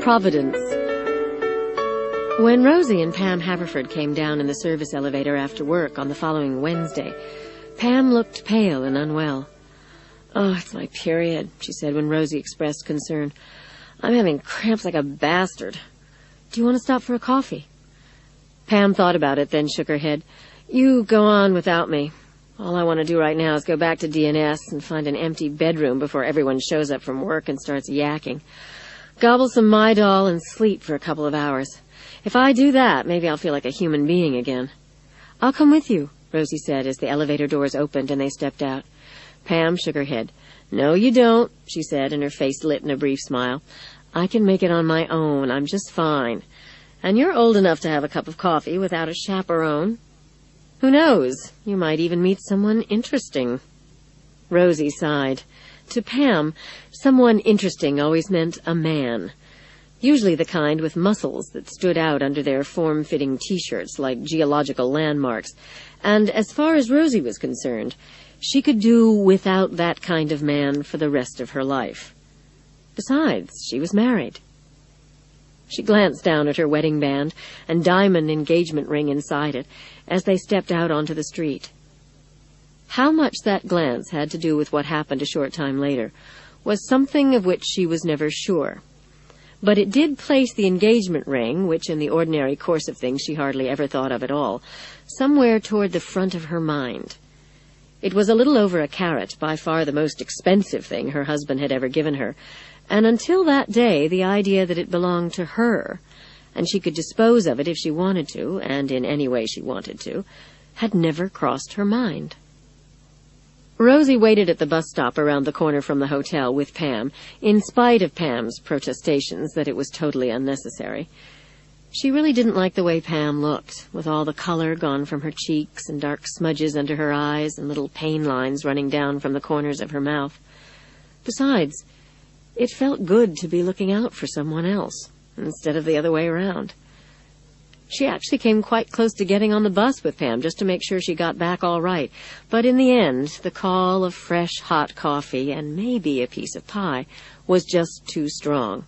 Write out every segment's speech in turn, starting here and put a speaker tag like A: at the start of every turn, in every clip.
A: Providence. When Rosie and Pam Haverford came down in the service elevator after work on the following Wednesday, Pam looked pale and unwell. "Oh, it's my period," she said when Rosie expressed concern. "I'm having cramps like a bastard. Do you want to stop for a coffee?" Pam thought about it, then shook her head. "You go on without me. All I want to do right now is go back to DNS and find an empty bedroom before everyone shows up from work and starts yakking. Gobble some Midol and sleep for a couple of hours. If I do that, maybe I'll feel like a human being again." "I'll come with you," Rosie said as the elevator doors opened and they stepped out. Pam shook her head. "No, you don't," she said, and her face lit in a brief smile. "I can make it on my own. I'm just fine. And you're old enough to have a cup of coffee without a chaperone. Who knows? You might even meet someone interesting." Rosie sighed. To Pam, someone interesting always meant a man. Usually the kind with muscles that stood out under their form-fitting T-shirts like geological landmarks. And as far as Rosie was concerned, she could do without that kind of man for the rest of her life. Besides, she was married. She glanced down at her wedding band and diamond engagement ring inside it as they stepped out onto the street. How much that glance had to do with what happened a short time later was something of which she was never sure. But it did place the engagement ring, which in the ordinary course of things she hardly ever thought of at all, somewhere toward the front of her mind. It was a little over $1, by far the most expensive thing her husband had ever given her, and until that day the idea that it belonged to her, and she could dispose of it if she wanted to, and in any way she wanted to, had never crossed her mind. Rosie waited at the bus stop around the corner from the hotel with Pam, in spite of Pam's protestations that it was totally unnecessary. She really didn't like the way Pam looked, with all the color gone from her cheeks and dark smudges under her eyes and little pain lines running down from the corners of her mouth. Besides, it felt good to be looking out for someone else, instead of the other way around. She actually came quite close to getting on the bus with Pam just to make sure she got back all right. But in the end, the call of fresh, hot coffee and maybe a piece of pie was just too strong.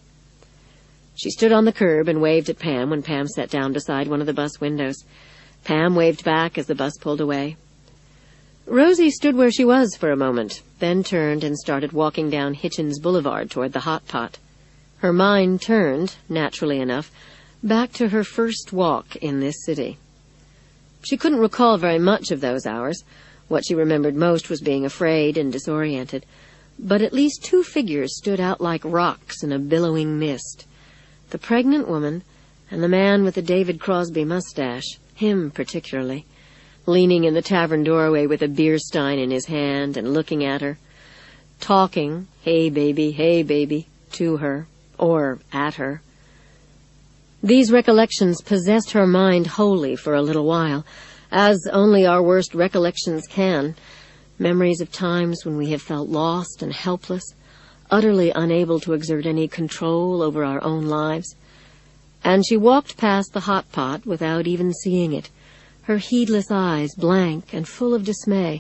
A: She stood on the curb and waved at Pam when Pam sat down beside one of the bus windows. Pam waved back as the bus pulled away. Rosie stood where she was for a moment, then turned and started walking down Hitchens Boulevard toward the Hot Pot. Her mind turned, naturally enough, back to her first walk in this city. She couldn't recall very much of those hours. What she remembered most was being afraid and disoriented. But at least two figures stood out like rocks in a billowing mist. The pregnant woman and the man with the David Crosby mustache, him particularly, leaning in the tavern doorway with a beer stein in his hand and looking at her, talking, hey baby, to her, or at her. These recollections possessed her mind wholly for a little while, as only our worst recollections can, memories of times when we have felt lost and helpless, utterly unable to exert any control over our own lives. And she walked past the Hot Pot without even seeing it, her heedless eyes blank and full of dismay.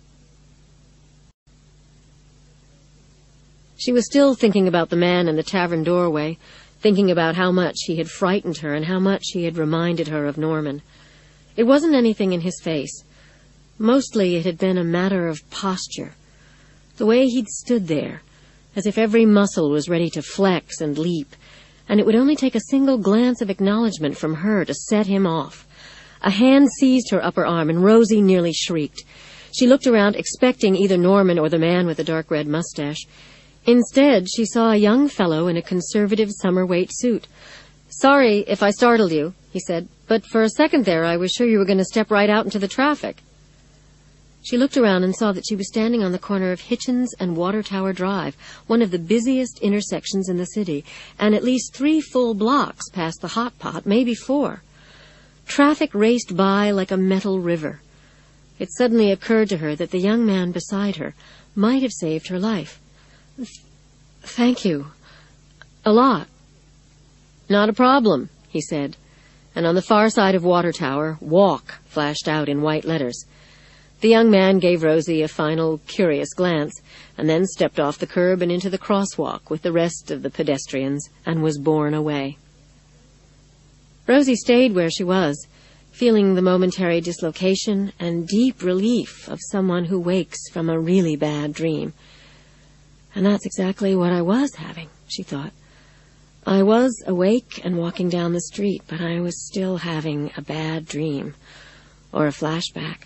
A: She was still thinking about the man in the tavern doorway, thinking about how much he had frightened her and how much he had reminded her of Norman. It wasn't anything in his face. Mostly it had been a matter of posture. The way he'd stood there, as if every muscle was ready to flex and leap, and it would only take a single glance of acknowledgement from her to set him off. A hand seized her upper arm, and Rosie nearly shrieked. She looked around, expecting either Norman or the man with the dark red mustache. Instead, she saw a young fellow in a conservative summer-weight suit. "Sorry if I startled you," he said, "but for a second there I was sure you were going to step right out into the traffic." She looked around and saw that she was standing on the corner of Hitchens and Water Tower Drive, one of the busiest intersections in the city, and at least 3 full blocks past the Hot Pot, maybe 4. Traffic raced by like a metal river. It suddenly occurred to her that the young man beside her might have saved her life. "Thank you. A lot." "Not a problem," he said, and on the far side of Water Tower, "Walk" flashed out in white letters. The young man gave Rosie a final, curious glance, and then stepped off the curb and into the crosswalk with the rest of the pedestrians and was borne away. Rosie stayed where she was, feeling the momentary dislocation and deep relief of someone who wakes from a really bad dream. And that's exactly what I was having, she thought. I was awake and walking down the street, but I was still having a bad dream, or a flashback.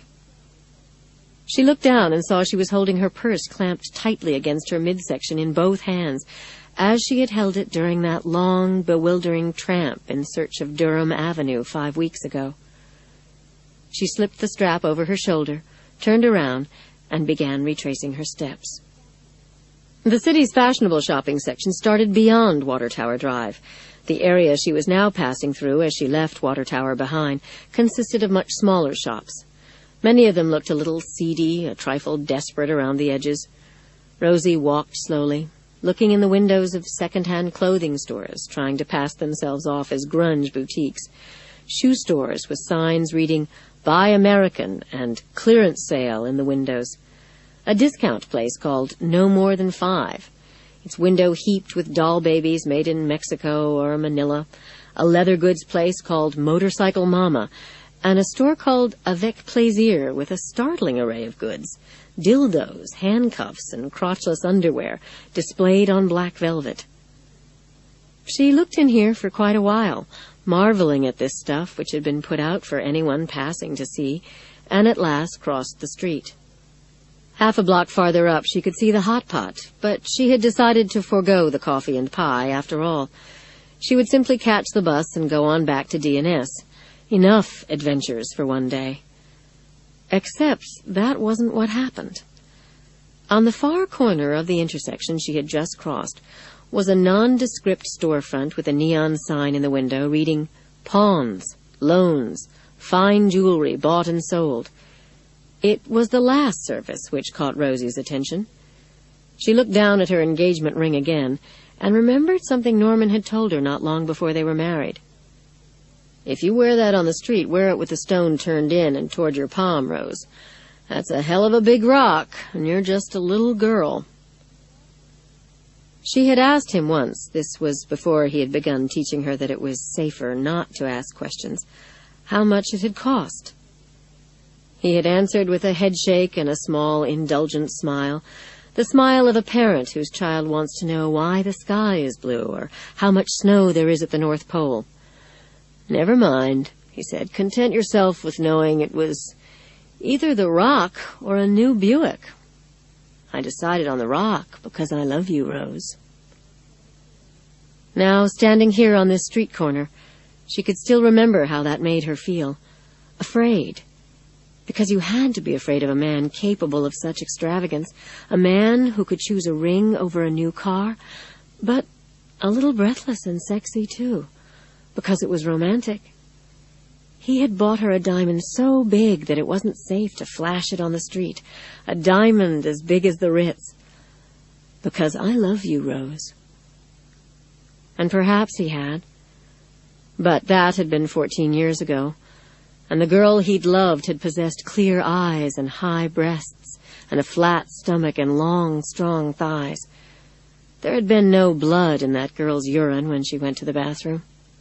A: She looked down and saw she was holding her purse clamped tightly against her midsection in both hands, as she had held it during that long, bewildering tramp in search of Durham Avenue 5 weeks ago. She slipped the strap over her shoulder, turned around, and began retracing her steps. The city's fashionable shopping section started beyond Water Tower Drive. The area she was now passing through as she left Water Tower behind consisted of much smaller shops. Many of them looked a little seedy, a trifle desperate around the edges. Rosie walked slowly, looking in the windows of second-hand clothing stores, trying to pass themselves off as grunge boutiques. Shoe stores with signs reading, "Buy American" and "Clearance Sale" in the windows. A discount place called No More Than 5, its window heaped with doll babies made in Mexico or Manila. A leather goods place called Motorcycle Mama, and a store called Avec Plaisir with a startling array of goods, dildos, handcuffs, and crotchless underwear displayed on black velvet. She looked in here for quite a while, marveling at this stuff which had been put out for anyone passing to see, and at last crossed the street. Half a block farther up she could see the hot pot, but she had decided to forego the coffee and pie after all. She would simply catch the bus and go on back to D&S. Enough adventures for one day. Except that wasn't what happened. On the far corner of the intersection she had just crossed was a nondescript storefront with a neon sign in the window reading, "Pawns, loans, fine jewelry bought and sold." It was the last service which caught Rosie's attention. She looked down at her engagement ring again and remembered something Norman had told her not long before they were married. "If you wear that on the street, wear it with the stone turned in and toward your palm, Rose. That's a hell of a big rock, and you're just a little girl." She had asked him once, this was before he had begun teaching her that it was safer not to ask questions, how much it had cost. He had answered with a headshake and a small, indulgent smile, the smile of a parent whose child wants to know why the sky is blue or how much snow there is at the North Pole. "Never mind," he said. "Content yourself with knowing it was either the rock or a new Buick. I decided on the rock because I love you, Rose." Now, standing here on this street corner, she could still remember how that made her feel. Afraid. Because you had to be afraid of a man capable of such extravagance, a man who could choose a ring over a new car, but a little breathless and sexy, too, because it was romantic. He had bought her a diamond so big that it wasn't safe to flash it on the street, a diamond as big as the Ritz. "Because I love you, Rose." And perhaps he had. But that had been 14 years ago, and the girl he'd loved had possessed clear eyes and high breasts and a flat stomach and long, strong thighs. There had been no blood in that girl's urine when she went to the bathroom.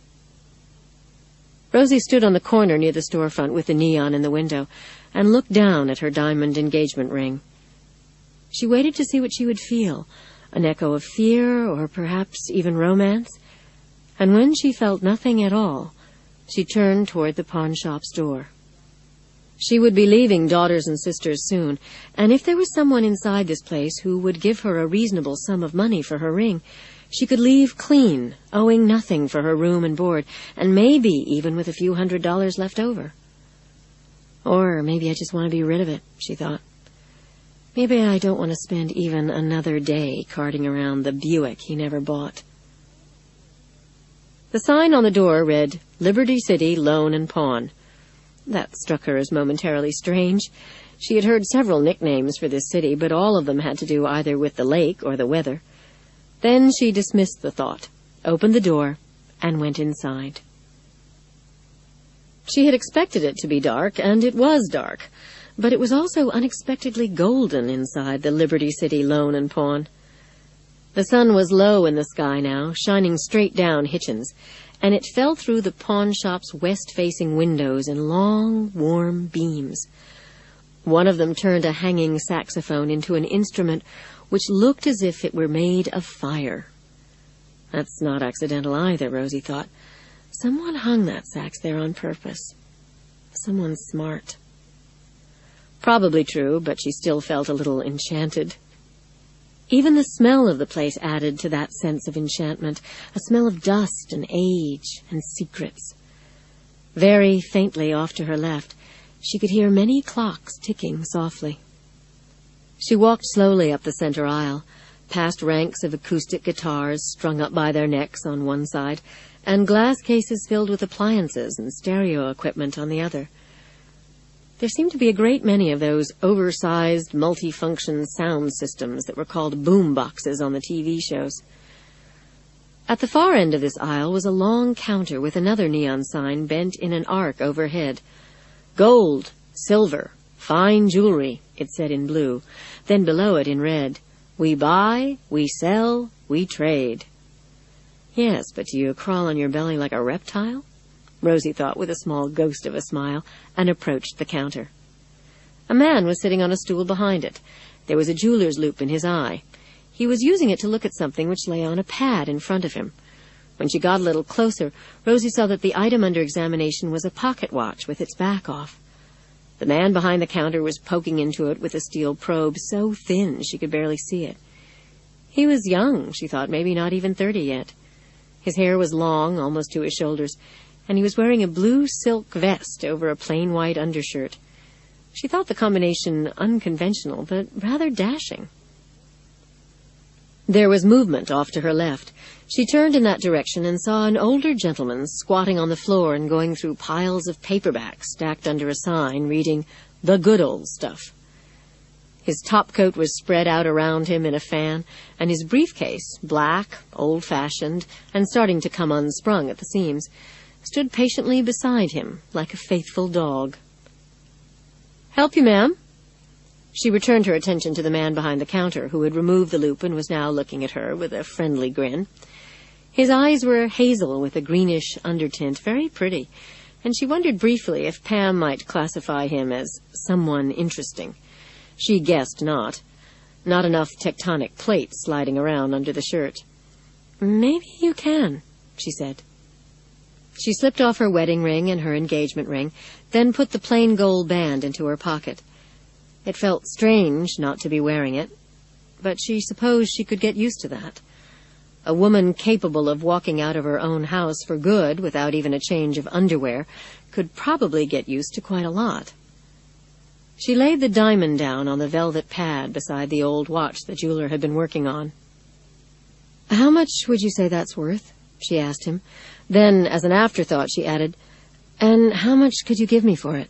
A: Rosie stood on the corner near the storefront with the neon in the window and looked down at her diamond engagement ring. She waited to see what she would feel, an echo of fear or perhaps even romance, and when she felt nothing at all, she turned toward the pawn shop's door. She would be leaving Daughters and Sisters soon, and if there was someone inside this place who would give her a reasonable sum of money for her ring, she could leave clean, owing nothing for her room and board, and maybe even with a few $100s left over. Or maybe I just want to be rid of it, she thought. Maybe I don't want to spend even another day carting around the Buick he never bought. The sign on the door read, "Liberty City Loan and Pawn." That struck her as momentarily strange. She had heard several nicknames for this city, but all of them had to do either with the lake or the weather. Then she dismissed the thought, opened the door, and went inside. She had expected it to be dark, and it was dark. but it was also unexpectedly golden inside the Liberty City Loan and Pawn. The sun was low in the sky now, shining straight down Hitchens, and it fell through the pawn shop's west-facing windows in long, warm beams. One of them turned a hanging saxophone into an instrument which looked as if it were made of fire. That's not accidental either, Rosie thought. Someone hung that sax there on purpose. Someone smart. Probably true, but she still felt a little enchanted. Even the smell of the place added to that sense of enchantment, a smell of dust and age and secrets. Very faintly off to her left, she could hear many clocks ticking softly. She walked slowly up the center aisle, past ranks of acoustic guitars strung up by their necks on one side, and glass cases filled with appliances and stereo equipment on the other. There seemed to be a great many of those oversized, multifunction sound systems that were called boom boxes on the TV shows. At the far end of this aisle was a long counter with another neon sign bent in an arc overhead. Gold, silver, fine jewelry, it said in blue. Then below it in red, we buy, we sell, we trade. Yes, but do you crawl on your belly like a reptile? Rosie thought with a small ghost of a smile, and approached the counter. A man was sitting on a stool behind it. There was a jeweler's loop in his eye. He was using it to look at something which lay on a pad in front of him. When she got a little closer, Rosie saw that the item under examination was a pocket watch with its back off. The man behind the counter was poking into it with a steel probe so thin she could barely see it. He was young, she thought, maybe not even 30 yet. His hair was long, almost to his shoulders, and he was wearing a blue silk vest over a plain white undershirt. She thought the combination unconventional, but rather dashing. There was movement off to her left. She turned in that direction and saw an older gentleman squatting on the floor and going through piles of paperbacks stacked under a sign reading, "The Good Old Stuff." His topcoat was spread out around him in a fan, and his briefcase, black, old-fashioned, and starting to come unsprung at the seams, stood patiently beside him like a faithful dog. "Help you, ma'am?" She returned her attention to the man behind the counter, who had removed the loop and was now looking at her with a friendly grin. His eyes were hazel with a greenish undertint, very pretty, and she wondered briefly if Pam might classify him as someone interesting. She guessed not. Not enough tectonic plates sliding around under the shirt. "Maybe you can," she said. She slipped off her wedding ring and her engagement ring, then put the plain gold band into her pocket. It felt strange not to be wearing it, but she supposed she could get used to that. A woman capable of walking out of her own house for good without even a change of underwear could probably get used to quite a lot. She laid the diamond down on the velvet pad beside the old watch the jeweler had been working on. "How much would you say that's worth?" she asked him. Then, as an afterthought, she added, "And how much could you give me for it?"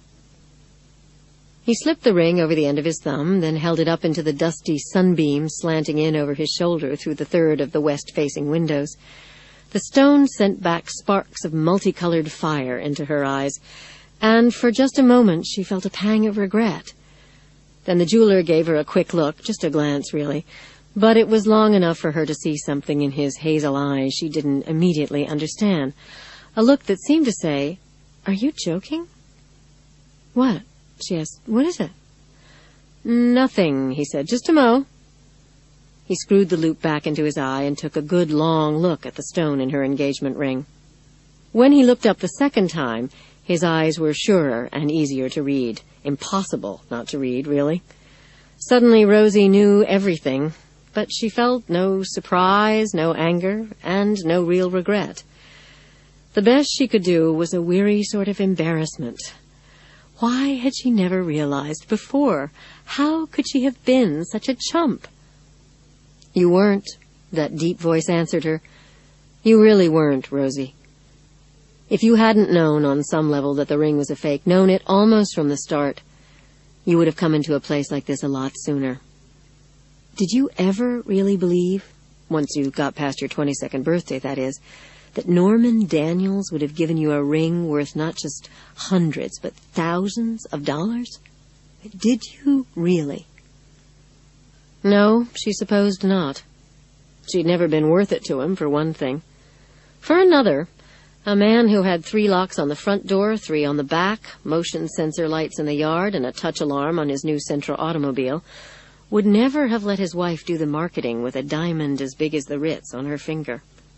A: He slipped the ring over the end of his thumb, then held it up into the dusty sunbeam slanting in over his shoulder through the third of the west-facing windows. The stone sent back sparks of multicolored fire into her eyes, and for just a moment she felt a pang of regret. Then the jeweler gave her a quick look, just a glance, really, but it was long enough for her to see something in his hazel eyes she didn't immediately understand, a look that seemed to say, "Are you joking?" "What?" she asked. "What is it?" "Nothing," he said. "Just a mo." He screwed the loop back into his eye and took a good long look at the stone in her engagement ring. When he looked up the second time, his eyes were surer and easier to read. Impossible not to read, really. Suddenly Rosie knew everything, but she felt no surprise, no anger, and no real regret. The best she could do was a weary sort of embarrassment. Why had she never realized before? How could she have been such a chump? "You weren't," that deep voice answered her. "You really weren't, Rosie. If you hadn't known on some level that the ring was a fake, known it almost from the start, you would have come into a place like this a lot sooner. Did you ever really believe, once you got past your 22nd birthday, that is, that Norman Daniels would have given you a ring worth not just hundreds, but thousands of dollars?
B: Did you really?
A: No, she supposed not. She'd never been worth it to him, for one thing. For another, a man who had 3 locks on the front door, 3 on the back, motion sensor lights in the yard, and a touch alarm on his new Sentra automobile, would never have let his wife do the marketing with a diamond as big as the Ritz on her finger.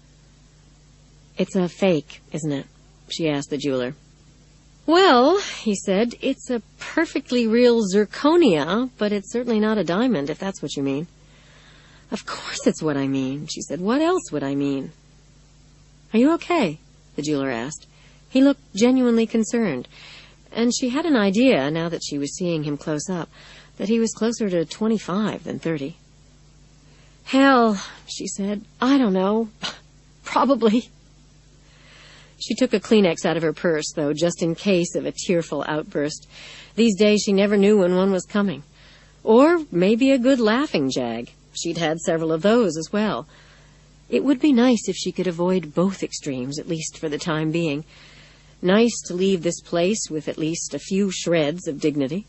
A: "It's a fake, isn't it?" she asked the jeweler. "Well," he said, "it's a perfectly real zirconia, but it's certainly not a diamond, if that's what you mean." "Of course it's what I mean," she said. "What else would I mean?" "Are you okay?" the jeweler asked. He looked genuinely concerned, and she had an idea, now that she was seeing him close up, that he was closer to 25 than 30. "Hell," she said, "I don't know. Probably." She took a Kleenex out of her purse, though, just in case of a tearful outburst. These days she never knew when one was coming. Or maybe a good laughing jag. She'd had several of those as well. It would be nice if she could avoid both extremes, at least for the time being. Nice to leave this place with at least a few shreds of dignity.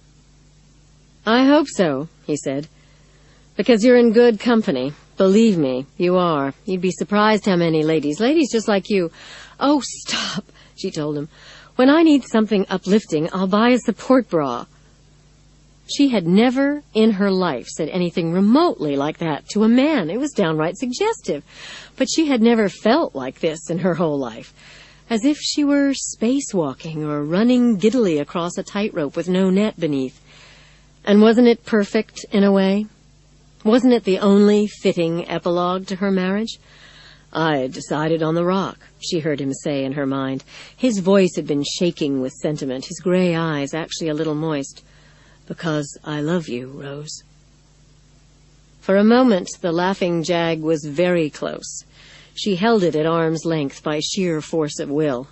A: "I hope so," he said, "because you're in good company. Believe me, you are. You'd be surprised how many ladies just like you—" "Oh, stop," she told him. "When I need something uplifting, I'll buy a support bra." She had never in her life said anything remotely like that to a man. It was downright suggestive. But she had never felt like this in her whole life, as if she were spacewalking or running giddily across a tightrope with no net beneath. And wasn't it perfect in a way? Wasn't it the only fitting epilogue to her marriage? "I had decided on the rock," she heard him say in her mind. His voice had been shaking with sentiment, his gray eyes actually a little moist. "Because I love you, Rose." For a moment, the laughing jag was very close. She held it at arm's length by sheer force of will.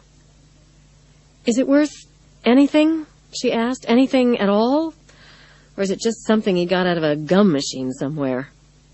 A: "Is it worth anything?" she asked. "Anything at all? Or is it just something he got out of a gum machine somewhere?"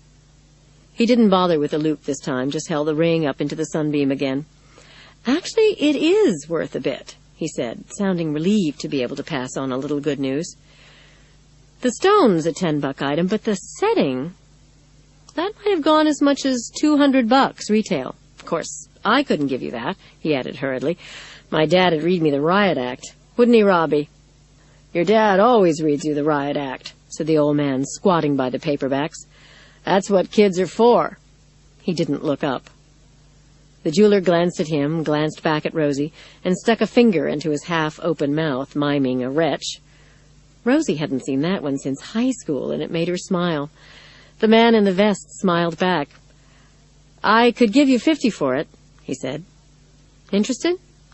A: He didn't bother with the loop this time, just held the ring up into the sunbeam again. "Actually, it is worth a bit," he said, sounding relieved to be able to pass on a little good news. "The stone's a $10 item, but the setting, that might have gone as much as $200 retail. Of course, I couldn't give you that," he added hurriedly. "My dad'd read me the riot act. Wouldn't he, Robbie?" "Your dad always reads you the riot act," said the old man, squatting by the paperbacks. "That's what kids are for." He didn't look up. The jeweler glanced at him, glanced back at Rosie, and stuck a finger into his half-open mouth, miming a retch. Rosie hadn't seen that one since high school, and it made her smile. The man in the vest smiled back. "I could give you 50 for it," he said. "Interested?"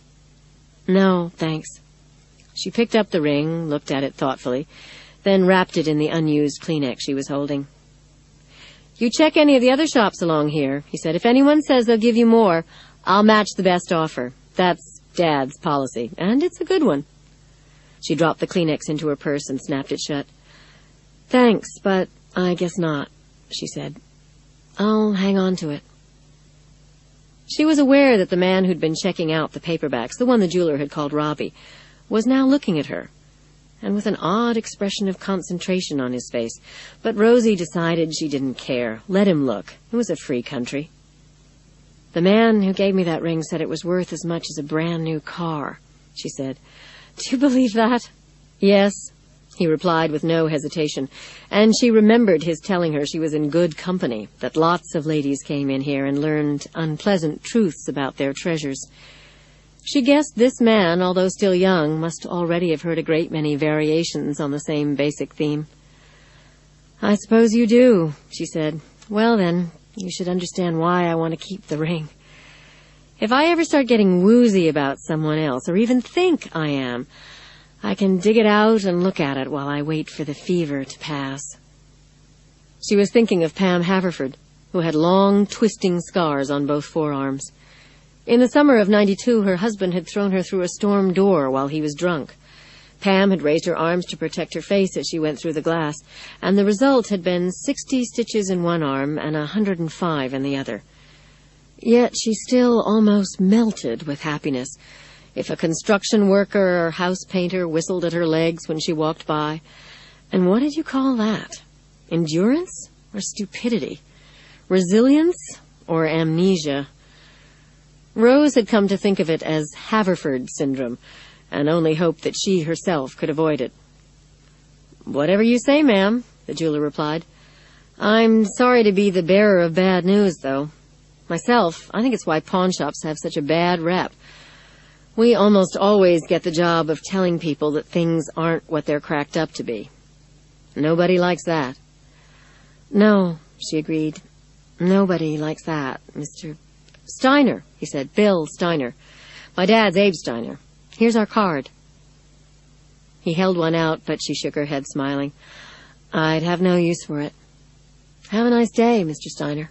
A: "No, thanks." She picked up the ring, looked at it thoughtfully, then wrapped it in the unused Kleenex she was holding. "You check any of the other shops along here," he said. "If anyone says they'll give you more, I'll match the best offer. That's Dad's policy, and it's a good one." She dropped the Kleenex into her purse and snapped it shut. "Thanks, but I guess not," she said. "I'll hang on to it." She was aware that the man who'd been checking out the paperbacks, the one the jeweler had called Robbie, was now looking at her, and with an odd expression of concentration on his face. But Rosie decided she didn't care. Let him look. It was a free country. "The man who gave me that ring said it was worth as much as a brand-new car," she said. "Do you believe that?" "Yes," he replied with no hesitation, and she remembered his telling her she was in good company, that lots of ladies came in here and learned unpleasant truths about their treasures. She guessed this man, although still young, must already have heard a great many variations on the same basic theme. "I suppose you do," she said. "Well, then, you should understand why I want to keep the ring. If I ever start getting woozy about someone else, or even think I am, I can dig it out and look at it while I wait for the fever to pass." She was thinking of Pam Haverford, who had long, twisting scars on both forearms. In the summer of '92, her husband had thrown her through a storm door while he was drunk. Pam had raised her arms to protect her face as she went through the glass, and the result had been 60 stitches in one arm and 105 in the other. Yet she still almost melted with happiness. if a construction worker or house painter whistled at her legs when she walked by. And what did you call that? Endurance or stupidity? Resilience or amnesia? Rose had come to think of it as Haverford syndrome, and only hoped that she herself could avoid it. "Whatever you say, ma'am," the jeweler replied. "I'm sorry to be the bearer of bad news, though. Myself, I think it's why pawnshops have such a bad rep. We almost always get the job of telling people that things aren't what they're cracked up to be. Nobody likes that." "No," she agreed. "Nobody likes that, Mr. Steiner," he said. "Bill Steiner. My dad's Abe Steiner. Here's our card." He held one out, but she shook her head, smiling. "I'd have no use for it. Have a nice day, Mr. Steiner."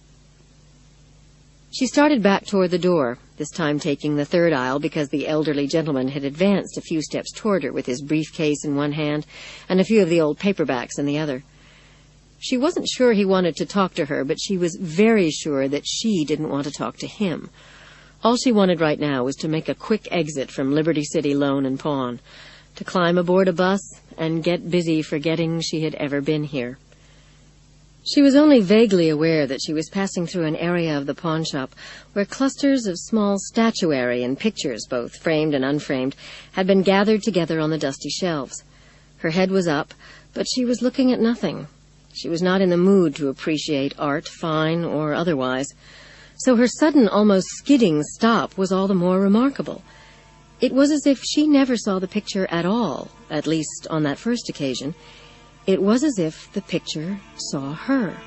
A: She started back toward the door, this time taking the third aisle because the elderly gentleman had advanced a few steps toward her with his briefcase in one hand and a few of the old paperbacks in the other. She wasn't sure he wanted to talk to her, but she was very sure that she didn't want to talk to him. All she wanted right now was to make a quick exit from Liberty City Loan and Pawn, to climb aboard a bus and get busy forgetting she had ever been here. She was only vaguely aware that she was passing through an area of the pawnshop where clusters of small statuary and pictures, both framed and unframed, had been gathered together on the dusty shelves. Her head was up, but she was looking at nothing. She was not in the mood to appreciate art, fine or otherwise. So her sudden, almost skidding stop was all the more remarkable. It was as if she never saw the picture at all, at least on that first occasion. It was as if the picture saw her.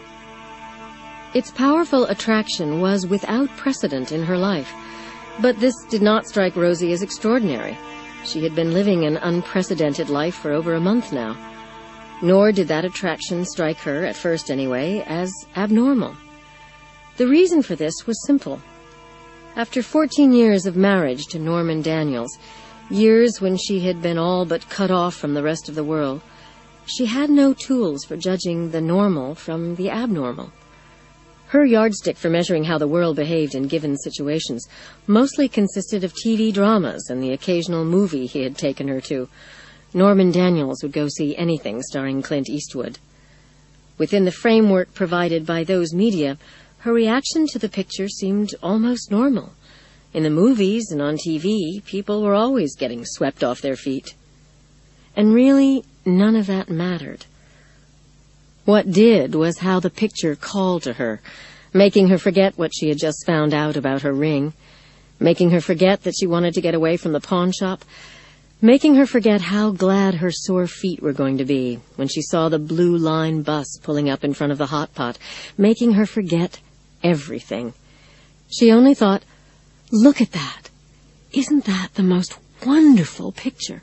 A: Its powerful attraction was without precedent in her life, but this did not strike Rosie as extraordinary. She had been living an unprecedented life for over a month now. Nor did that attraction strike her, at first anyway, as abnormal. The reason for this was simple. After 14 years of marriage to Norman Daniels, years when she had been all but cut off from the rest of the world, she had no tools for judging the normal from the abnormal. Her yardstick for measuring how the world behaved in given situations mostly consisted of TV dramas and the occasional movie he had taken her to. Norman Daniels would go see anything starring Clint Eastwood. Within the framework provided by those media, her reaction to the picture seemed almost normal. In the movies and on TV, people were always getting swept off their feet. And really, none of that mattered. What did was how the picture called to her, making her forget what she had just found out about her ring, making her forget that she wanted to get away from the pawn shop, making her forget how glad her sore feet were going to be when she saw the Blue Line bus pulling up in front of the hot pot, making her forget everything. She only thought, "Look at that. Isn't that the most wonderful picture?"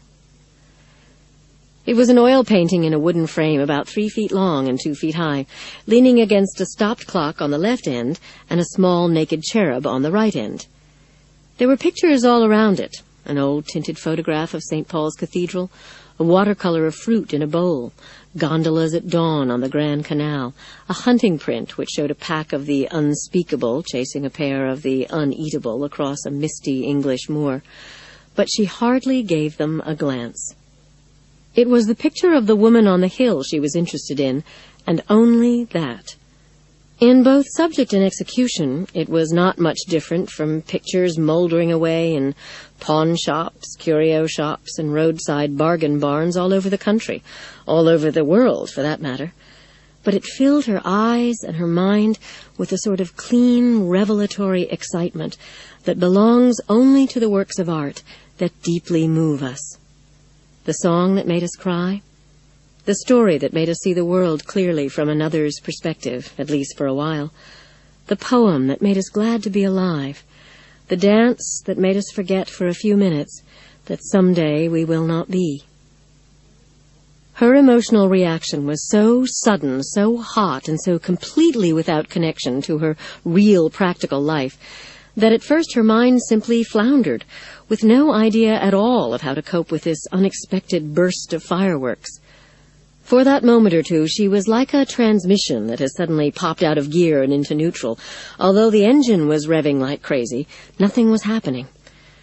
A: It was an oil painting in a wooden frame about 3 feet long and 2 feet high, leaning against a stopped clock on the left end and a small naked cherub on the right end. There were pictures all around it, an old tinted photograph of St. Paul's Cathedral, a watercolor of fruit in a bowl, gondolas at dawn on the Grand Canal, a hunting print which showed a pack of the unspeakable chasing a pair of the uneatable across a misty English moor. But she hardly gave them a glance. It was the picture of the woman on the hill she was interested in, and only that. In both subject and execution, it was not much different from pictures moldering away in pawn shops, curio shops, and roadside bargain barns all over the country, all over the world, for that matter. But it filled her eyes and her mind with a sort of clean, revelatory excitement that belongs only to the works of art that deeply move us. The song that made us cry, the story that made us see the world clearly from another's perspective, at least for a while, the poem that made us glad to be alive, the dance that made us forget for a few minutes that someday we will not be. Her emotional reaction was so sudden, so hot, and so completely without connection to her real practical life that at first her mind simply floundered, with no idea at all of how to cope with this unexpected burst of fireworks. For that moment or two, she was like a transmission that has suddenly popped out of gear and into neutral. Although the engine was revving like crazy, nothing was happening.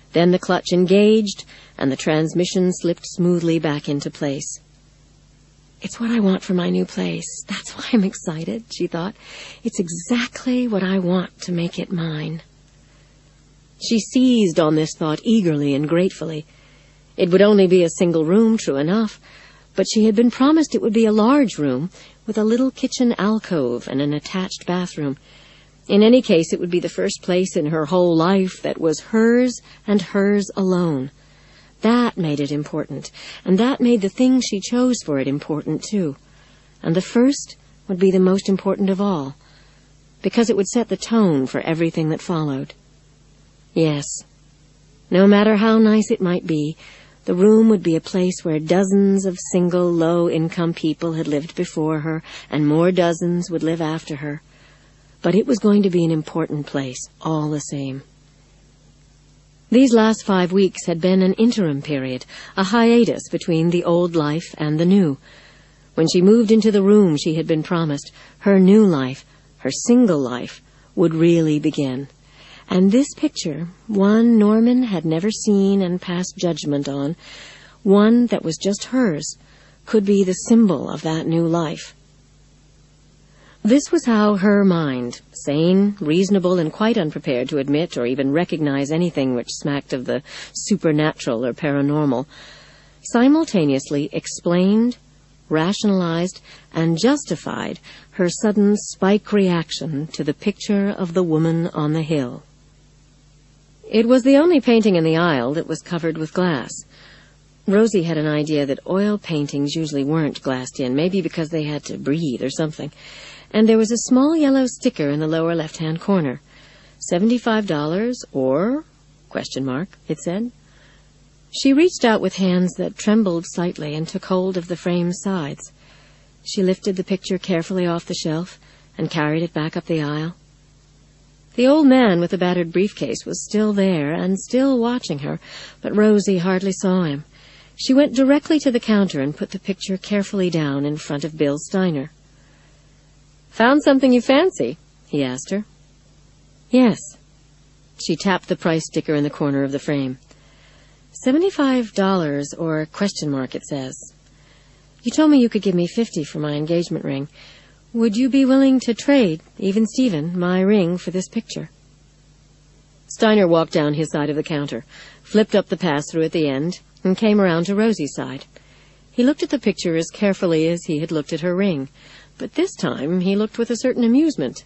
A: Then the clutch engaged, and the transmission slipped smoothly back into place. It's what I want for my new place. That's why I'm excited, she thought. It's exactly what I want to make it mine. She seized on this thought eagerly and gratefully. It would only be a single room, true enough, but she had been promised it would be a large room with a little kitchen alcove and an attached bathroom. In any case, it would be the first place in her whole life that was hers and hers alone. That made it important, and that made the thing she chose for it important, too. And the first would be the most important of all, because it would set the tone for everything that followed. Yes, no matter how nice it might be, the room would be a place where dozens of single, low-income people had lived before her, and more dozens would live after her. But it was going to be an important place, all the same. These last 5 weeks had been an interim period, a hiatus between the old life and the new. When she moved into the room she had been promised, her new life, her single life, would really begin. And this picture, one Norman had never seen and passed judgment on, one that was just hers, could be the symbol of that new life. This was how her mind, sane, reasonable, and quite unprepared to admit or even recognize anything which smacked of the supernatural or paranormal, simultaneously explained, rationalized, and justified her sudden spike reaction to the picture of the woman on the hill. It was the only painting in the aisle that was covered with glass. Rosie had an idea that oil paintings usually weren't glassed in, maybe because they had to breathe or something. And there was a small yellow sticker in the lower left-hand corner. $75 or ? It said. She reached out with hands that trembled slightly and took hold of the frame's sides. She lifted the picture carefully off the shelf and carried it back up the aisle. The old man with the battered briefcase was still there and still watching her, but Rosie hardly saw him. She went directly to the counter and put the picture carefully down in front of Bill Steiner. "Found something you fancy?" he asked her. "Yes." She tapped the price sticker in the corner of the frame. $75 or ? It says. "You told me you could give me $50 for my engagement ring. Would you be willing to trade, even Stephen, my ring for this picture?" Steiner walked down his side of the counter, flipped up the pass-through at the end, and came around to Rosie's side. He looked at the picture as carefully as he had looked at her ring, but this time he looked with a certain amusement.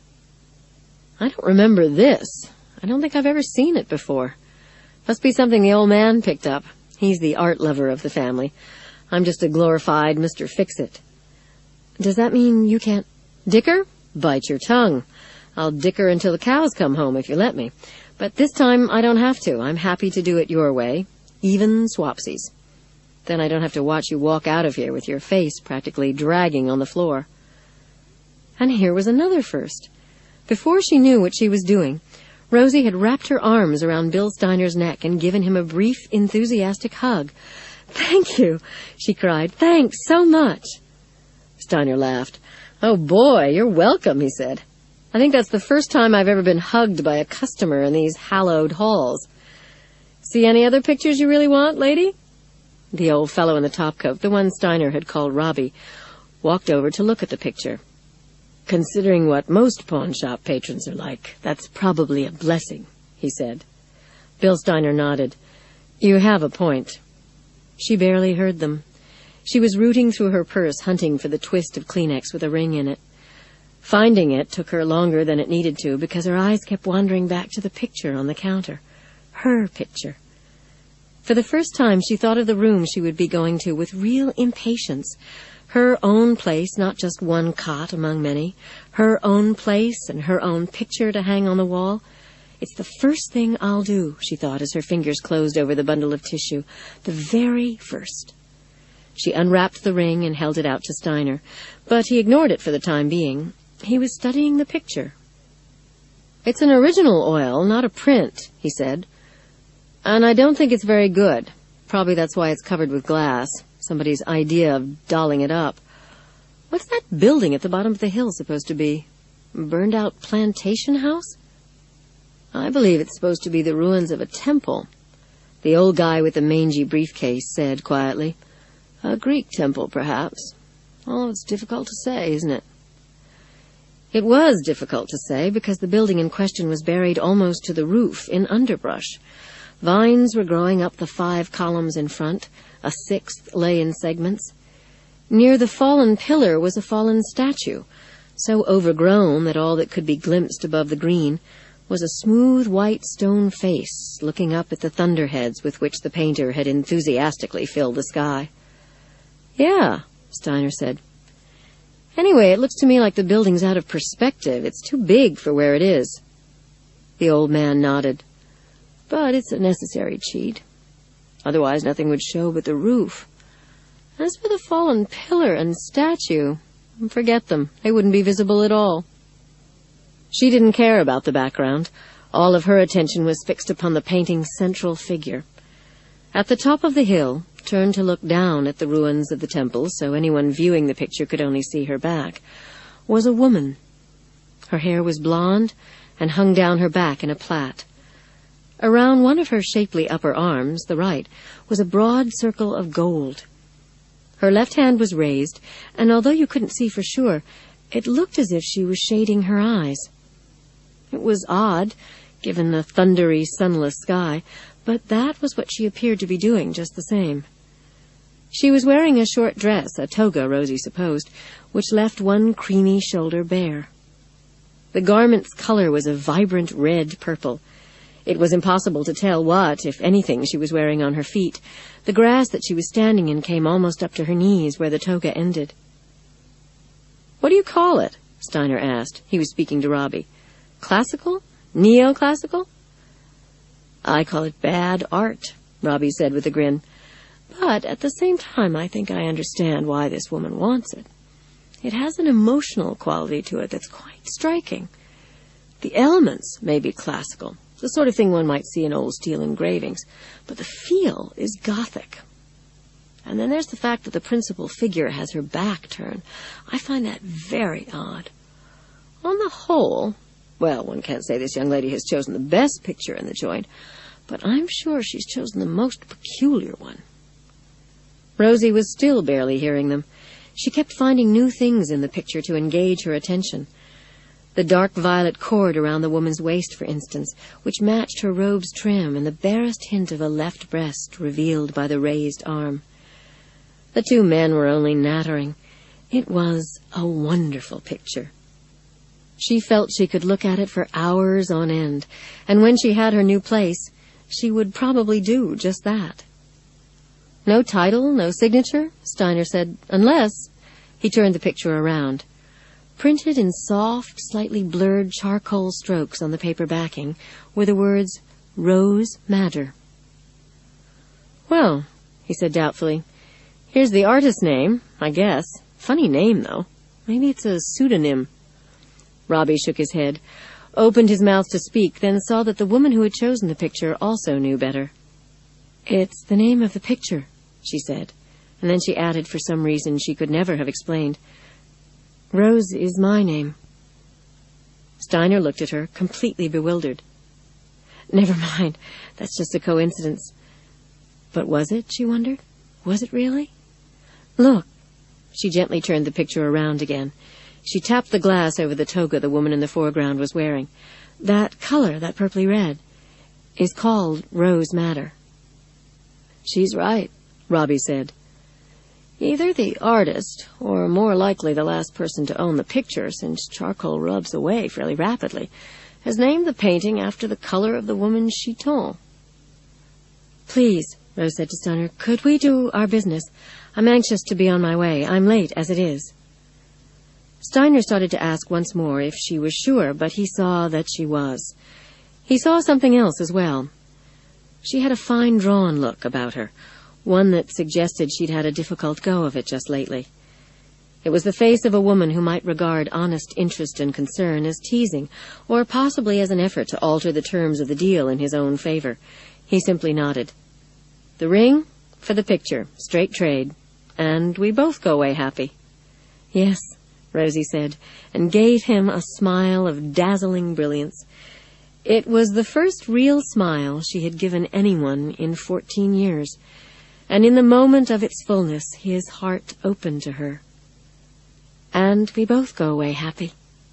A: "I don't remember this. I don't think I've ever seen it before. Must be something the old man picked up. He's the art lover of the family. I'm just a glorified Mr. Fix-It." "Does that mean you can't—" "Dicker? Bite your tongue. I'll dicker until the cows come home if you let me. But this time I don't have to. I'm happy to do it your way. Even swapsies. Then I don't have to watch you walk out of here with your face practically dragging on the floor." And here was another first. Before she knew what she was doing, Rosie had wrapped her arms around Bill Steiner's neck and given him a brief, enthusiastic hug. "Thank you," she cried. "Thanks so much." Steiner laughed. "Oh, boy, you're welcome," he said. "I think that's the first time I've ever been hugged by a customer in these hallowed halls. See any other pictures you really want, lady?" The old fellow in the topcoat, the one Steiner had called Robbie, walked over to look at the picture. "Considering what most pawn-shop patrons are like, that's probably a blessing," he said. Bill Steiner nodded. "You have a point." She barely heard them. She was rooting through her purse, hunting for the twist of Kleenex with a ring in it. Finding it took her longer than it needed to, because her eyes kept wandering back to the picture on the counter. Her picture. For the first time, she thought of the room she would be going to with real impatience. Her own place, not just one cot among many. Her own place and her own picture to hang on the wall. "It's the first thing I'll do," she thought as her fingers closed over the bundle of tissue. "The very first." She unwrapped the ring and held it out to Steiner, but he ignored it for the time being. He was studying the picture. "It's an original oil, not a print," he said. "And I don't think it's very good. Probably that's why it's covered with glass. Somebody's idea of dolling it up. What's that building at the bottom of the hill supposed to be? Burned-out plantation house? I believe it's supposed to be the ruins of a temple. The old guy with the mangy briefcase said quietly, "A Greek temple, perhaps. Oh, it's difficult to say, isn't it?" It was difficult to say, because the building in question was buried almost to the roof in underbrush. Vines were growing up the 5 columns in front, a 6th lay in segments. Near the fallen pillar was a fallen statue, so overgrown that all that could be glimpsed above the green was a smooth white stone face looking up at the thunderheads with which the painter had enthusiastically filled the sky. "Yeah," Steiner said. "Anyway, it looks to me like the building's out of perspective. It's too big for where it is." The old man nodded. "But it's a necessary cheat. Otherwise nothing would show but the roof. As for the fallen pillar and statue, forget them. They wouldn't be visible at all." She didn't care about the background. All of her attention was fixed upon the painting's central figure. At the top of the hill, turned to look down at the ruins of the temple so anyone viewing the picture could only see her back, was a woman. Her hair was blonde and hung down her back in a plait. Around one of her shapely upper arms, the right, was a broad circle of gold. Her left hand was raised, and although you couldn't see for sure, it looked as if she was shading her eyes. It was odd, given the thundery, sunless sky, but that was what she appeared to be doing just the same. She was wearing a short dress, a toga, Rosie supposed, which left one creamy shoulder bare. The garment's color was a vibrant red-purple. It was impossible to tell what, if anything, she was wearing on her feet. The grass that she was standing in came almost up to her knees, where the toga ended. "What do you call it?" Steiner asked. He was speaking to Robbie. "Classical? Neoclassical?" "I call it bad art," Robbie said with a grin. "But at the same time, I think I understand why this woman wants it. It has an emotional quality to it that's quite striking. The elements may be classical, the sort of thing one might see in old steel engravings, but the feel is Gothic. And then there's the fact that the principal figure has her back turned. I find that very odd. On the whole, well, one can't say this young lady has chosen the best picture in the joint, but I'm sure she's chosen the most peculiar one." Rosie was still barely hearing them. She kept finding new things in the picture to engage her attention. The dark violet cord around the woman's waist, for instance, which matched her robe's trim, and the barest hint of a left breast revealed by the raised arm. The two men were only nattering. It was a wonderful picture. She felt she could look at it for hours on end, and when she had her new place, she would probably do just that. "No title, no signature?" Steiner said, "unless—" He turned the picture around. Printed in soft, slightly blurred charcoal strokes on the paper backing were the words, "Rose Madder." "Well," he said doubtfully, "here's the artist's name, I guess. Funny name, though. Maybe it's a pseudonym." Robbie shook his head, opened his mouth to speak, then saw that the woman who had chosen the picture also knew better. "It's the name of the picture," she said, and then she added for some reason she could never have explained, "Rose is my name." Steiner looked at her, completely bewildered. "Never mind, that's just a coincidence." But was it, she wondered? Was it really? "Look." She gently turned the picture around again. She tapped the glass over the toga the woman in the foreground was wearing. "That color, that purpley red, is called Rose Madder." "She's right," Robbie said. "Either the artist, or more likely the last person to own the picture, since charcoal rubs away fairly rapidly, has named the painting after the color of the woman's chiton." "Please," Rose said to Steiner, "could we do our business? I'm anxious to be on my way. I'm late as it is." Steiner started to ask once more if she was sure, but he saw that she was. He saw something else as well. She had a fine drawn look about her, one that suggested she'd had a difficult go of it just lately. It was the face of a woman who might regard honest interest and concern as teasing, or possibly as an effort to alter the terms of the deal in his own favor. He simply nodded. "The ring? For the picture. Straight trade. And we both go away happy." "Yes," Rosie said, and gave him a smile of dazzling brilliance. It was the first real smile she had given anyone in 14 years, and in the moment of its fullness his heart opened to her. And we both go away happy.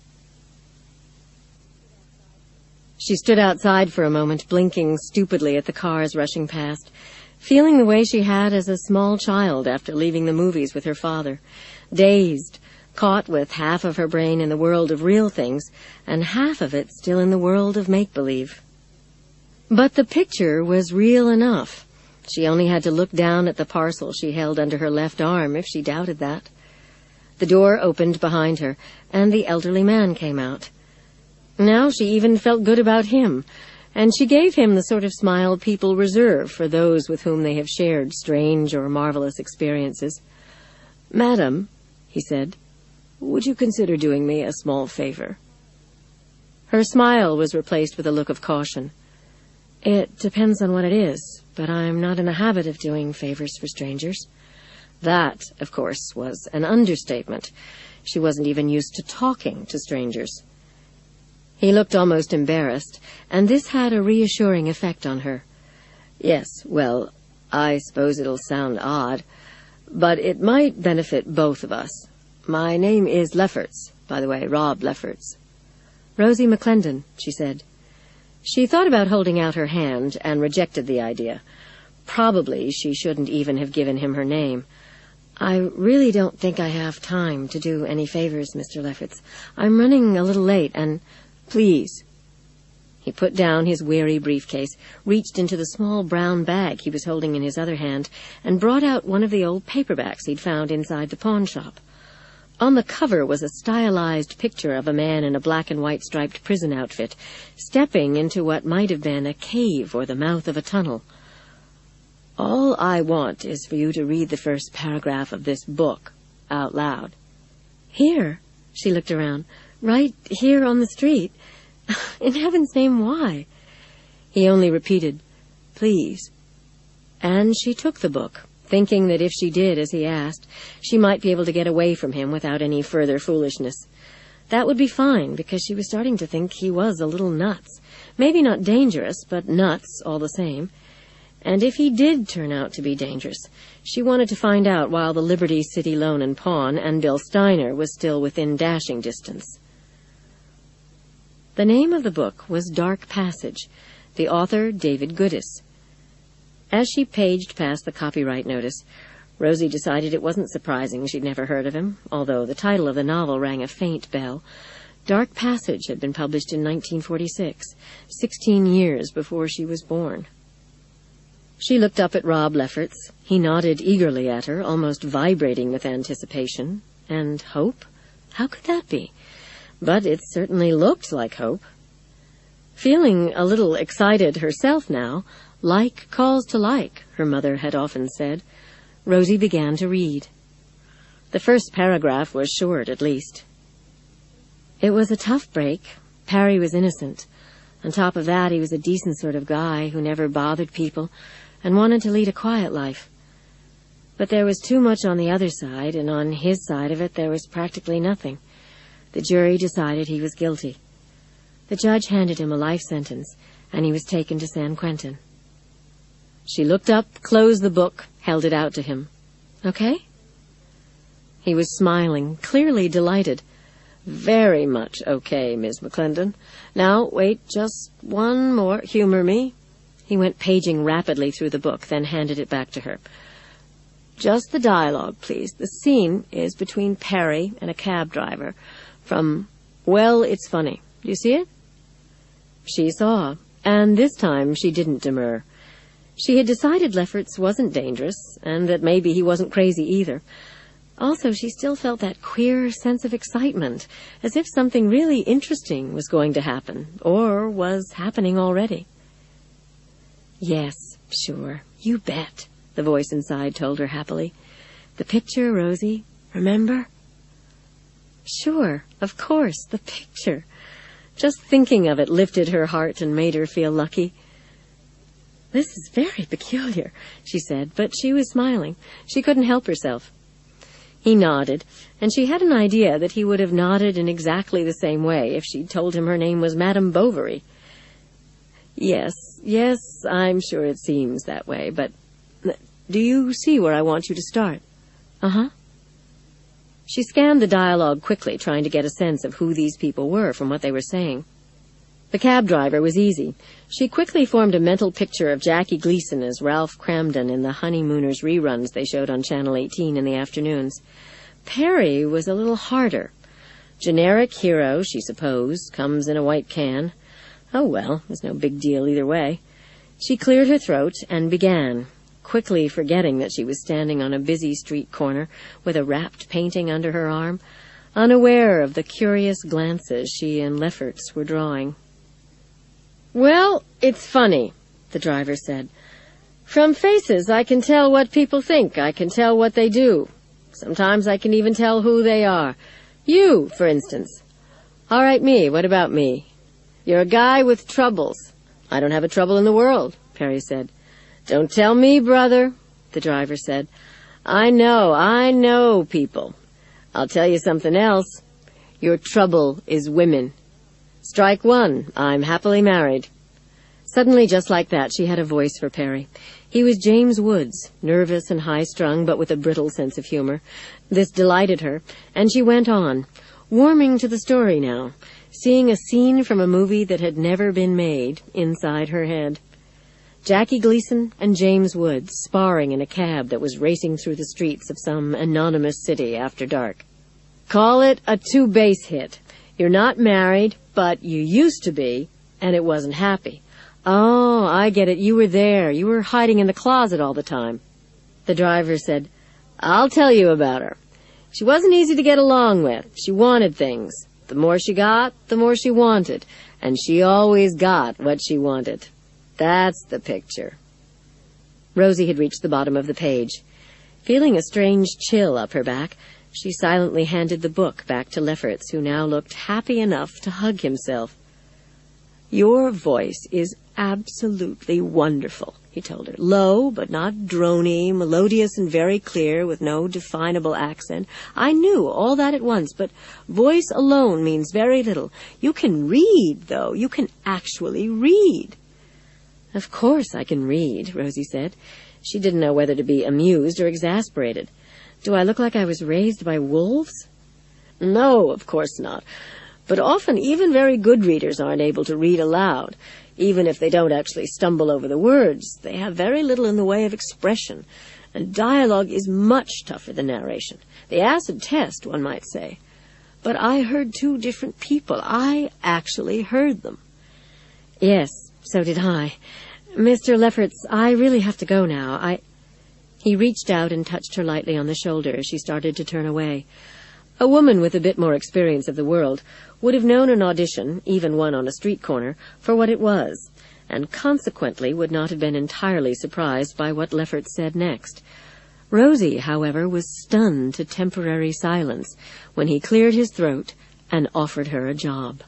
A: She stood outside for a moment, blinking stupidly at the cars rushing past, feeling the way she had as a small child after leaving the movies with her father, dazed, caught with half of her brain in the world of real things and half of it still in the world of make-believe. But the picture was real enough. She only had to look down at the parcel she held under her left arm if she doubted that. The door opened behind her, and the elderly man came out. Now she even felt good about him, and she gave him the sort of smile people reserve for those with whom they have shared strange or marvelous experiences. "Madam," he said, "would you consider doing me a small favor?" Her smile was replaced with a look of caution. "It depends on what it is, but I'm not in the habit of doing favors for strangers." That, of course, was an understatement. She wasn't even used to talking to strangers. He looked almost embarrassed, and this had a reassuring effect on her. "Yes, well, I suppose it'll sound odd, but it might benefit both of us. My name is Lefferts, by the way, Rob Lefferts." "Rosie McClendon," she said. She thought about holding out her hand and rejected the idea. Probably she shouldn't even have given him her name. "I really don't think I have time to do any favors, Mr. Lefferts. I'm running a little late, and—" "Please." He put down his weary briefcase, reached into the small brown bag he was holding in his other hand, and brought out one of the old paperbacks he'd found inside the pawn shop. On the cover was a stylized picture of a man in a black and white striped prison outfit, stepping into what might have been a cave or the mouth of a tunnel. "All I want is for you to read the first paragraph of this book out loud." "Here?" She looked around. "Right here on the street? In heaven's name, why?" He only repeated, "Please." And she took the book, thinking that if she did as he asked, she might be able to get away from him without any further foolishness. That would be fine, because she was starting to think he was a little nuts. Maybe not dangerous, but nuts all the same. And if he did turn out to be dangerous, she wanted to find out while the Liberty City Loan and Pawn and Bill Steiner was still within dashing distance. The name of the book was Dark Passage, the author David Goodis. As she paged past the copyright notice, Rosie decided it wasn't surprising she'd never heard of him, although the title of the novel rang a faint bell. Dark Passage had been published in 1946, 16 years before she was born. She looked up at Rob Lefferts. He nodded eagerly at her, almost vibrating with anticipation. And hope? How could that be? But it certainly looked like hope. Feeling a little excited herself now, like calls to like, her mother had often said, Rosie began to read. The first paragraph was short, at least. It was a tough break. Parry was innocent. On top of that, he was a decent sort of guy who never bothered people and wanted to lead a quiet life. But there was too much on the other side, and on his side of it there was practically nothing. The jury decided he was guilty. The judge handed him a life sentence, and he was taken to San Quentin. She looked up, closed the book, held it out to him. "Okay?" He was smiling, clearly delighted. "Very much okay, Miss McClendon. Now, wait, just one more. Humor me." He went paging rapidly through the book, then handed it back to her. "Just the dialogue, please. The scene is between Parry and a cab driver from Well, It's Funny. Do you see it?" She saw, and this time she didn't demur. She had decided Lefferts wasn't dangerous, and that maybe he wasn't crazy either. Also, she still felt that queer sense of excitement, as if something really interesting was going to happen, or was happening already. "Yes, sure, you bet," the voice inside told her happily. "The picture, Rosie, remember?" Sure, of course, the picture. Just thinking of it lifted her heart and made her feel lucky. "This is very peculiar," she said, but she was smiling. She couldn't help herself. He nodded, and she had an idea that he would have nodded in exactly the same way if she'd told him her name was Madame Bovary. Yes, I'm sure it seems that way, but do you see where I want you to start? Uh-huh. She scanned the dialogue quickly, trying to get a sense of who these people were from what they were saying. The cab driver was easy. She quickly formed a mental picture of Jackie Gleason as Ralph Cramden in the Honeymooners reruns they showed on Channel 18 in the afternoons. Perry was a little harder. Generic hero, she supposed, comes in a white can. Oh well, it was no big deal either way. She cleared her throat and began, quickly forgetting that she was standing on a busy street corner with a wrapped painting under her arm, unaware of the curious glances she and Lefferts were drawing. "Well, it's funny," the driver said. "From faces I can tell what people think. I can tell what they do. Sometimes I can even tell who they are. You, for instance. All right, me. What about me? You're a guy with troubles." "I don't have a trouble in the world," Perry said. "Don't tell me, brother," the driver said. I know people. I'll tell you something else. Your trouble is women. Strike one. I'm happily married." Suddenly, just like that, she had a voice for Perry. He was James Woods, nervous and high-strung, but with a brittle sense of humor. This delighted her, and she went on, warming to the story now, seeing a scene from a movie that had never been made inside her head. Jackie Gleason and James Woods sparring in a cab that was racing through the streets of some anonymous city after dark. Call it a two-base hit. You're not married, but you used to be, and it wasn't happy. Oh, I get it. You were there. You were hiding in the closet all the time. The driver said, "I'll tell you about her. She wasn't easy to get along with. She wanted things. The more she got, the more she wanted. And she always got what she wanted. That's the picture." Rosie had reached the bottom of the page. Feeling a strange chill up her back, she silently handed the book back to Lefferts, who now looked happy enough to hug himself. "Your voice is absolutely wonderful," he told her. "Low, but not drony, melodious and very clear, with no definable accent. I knew all that at once, but voice alone means very little. You can read, though. You can actually read." "Of course I can read," Rosie said. She didn't know whether to be amused or exasperated. "Do I look like I was raised by wolves?" "No, of course not. But often even very good readers aren't able to read aloud. Even if they don't actually stumble over the words, they have very little in the way of expression. And dialogue is much tougher than narration. The acid test, one might say. But I heard two different people. I actually heard them." "Yes, so did I. Mr. Lefferts, I really have to go now. He reached out and touched her lightly on the shoulder as she started to turn away. A woman with a bit more experience of the world would have known an audition, even one on a street corner, for what it was, and consequently would not have been entirely surprised by what Lefferts said next. Rosie, however, was stunned to temporary silence when he cleared his throat and offered her a job.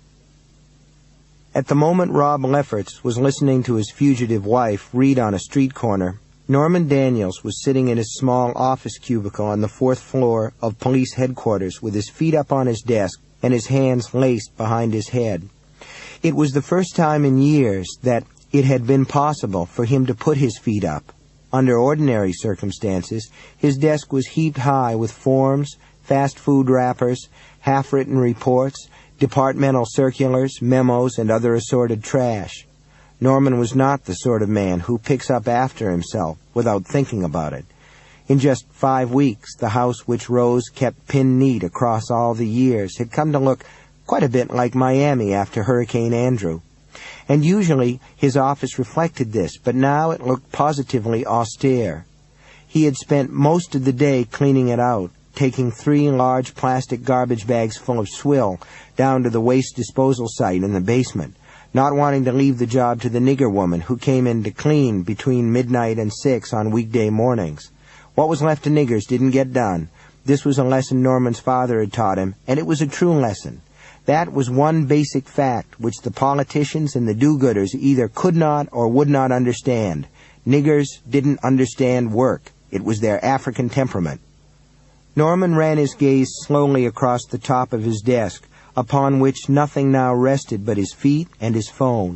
C: At the moment Rob Lefferts was listening to his fugitive wife read on a street corner, Norman Daniels was sitting in his small office cubicle on the 4th floor of police headquarters with his feet up on his desk and his hands laced behind his head. It was the first time in years that it had been possible for him to put his feet up. Under ordinary circumstances, his desk was heaped high with forms, fast food wrappers, half-written reports, departmental circulars, memos, and other assorted trash. Norman was not the sort of man who picks up after himself without thinking about it. In just 5 weeks, the house which Rose kept pinned neat across all the years had come to look quite a bit like Miami after Hurricane Andrew. And usually his office reflected this, but now it looked positively austere. He had spent most of the day cleaning it out, taking 3 large plastic garbage bags full of swill down to the waste disposal site in the basement, not wanting to leave the job to the nigger woman who came in to clean between midnight and 6 on weekday mornings. What was left to niggers didn't get done. This was a lesson Norman's father had taught him, and it was a true lesson. That was one basic fact which the politicians and the do-gooders either could not or would not understand. Niggers didn't understand work. It was their African temperament. Norman ran his gaze slowly across the top of his desk, upon which nothing now rested but his feet and his phone.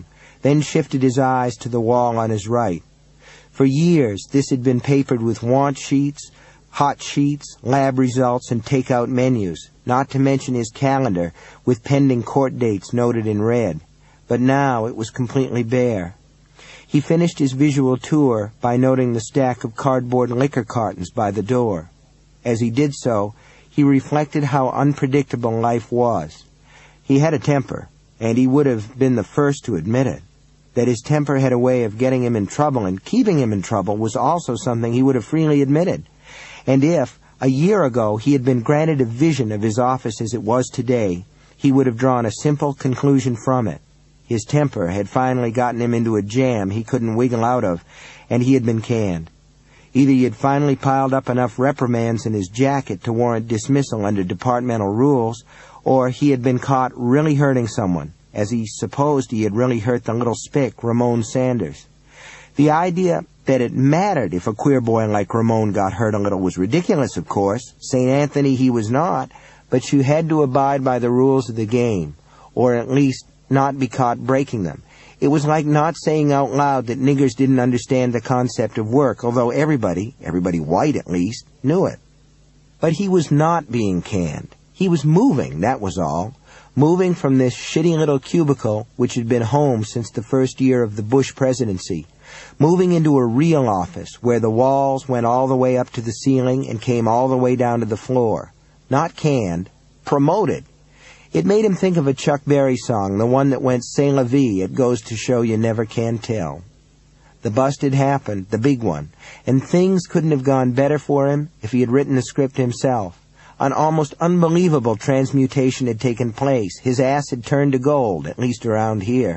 C: then shifted his eyes to the wall on his right. For years, this had been papered with want sheets, hot sheets, lab results, and takeout menus, not to mention his calendar with pending court dates noted in red. But now it was completely bare. He finished his visual tour by noting the stack of cardboard liquor cartons by the door. As he did so, he reflected how unpredictable life was. He had a temper, and he would have been the first to admit it. That his temper had a way of getting him in trouble and keeping him in trouble was also something he would have freely admitted. And if, a year ago, he had been granted a vision of his office as it was today, he would have drawn a simple conclusion from it. His temper had finally gotten him into a jam he couldn't wiggle out of, and he had been canned. Either he had finally piled up enough reprimands in his jacket to warrant dismissal under departmental rules, or he had been caught really hurting someone, as he supposed he had really hurt the little spick, Ramon Sanders. The idea that it mattered if a queer boy like Ramon got hurt a little was ridiculous, of course. St. Anthony he was not, but you had to abide by the rules of the game, or at least not be caught breaking them. It was like not saying out loud that niggers didn't understand the concept of work, although everybody white at least, knew it. But he was not being canned. He was moving, that was all. Moving from this shitty little cubicle which had been home since the first year of the Bush presidency. Moving into a real office where the walls went all the way up to the ceiling and came all the way down to the floor. Not canned, promoted. It made him think of a Chuck Berry song, the one that went "C'est la vie, it goes to show you never can tell." The bust had happened, the big one, and things couldn't have gone better for him if he had written the script himself. An almost unbelievable transmutation had taken place. His ass had turned to gold, at least around here.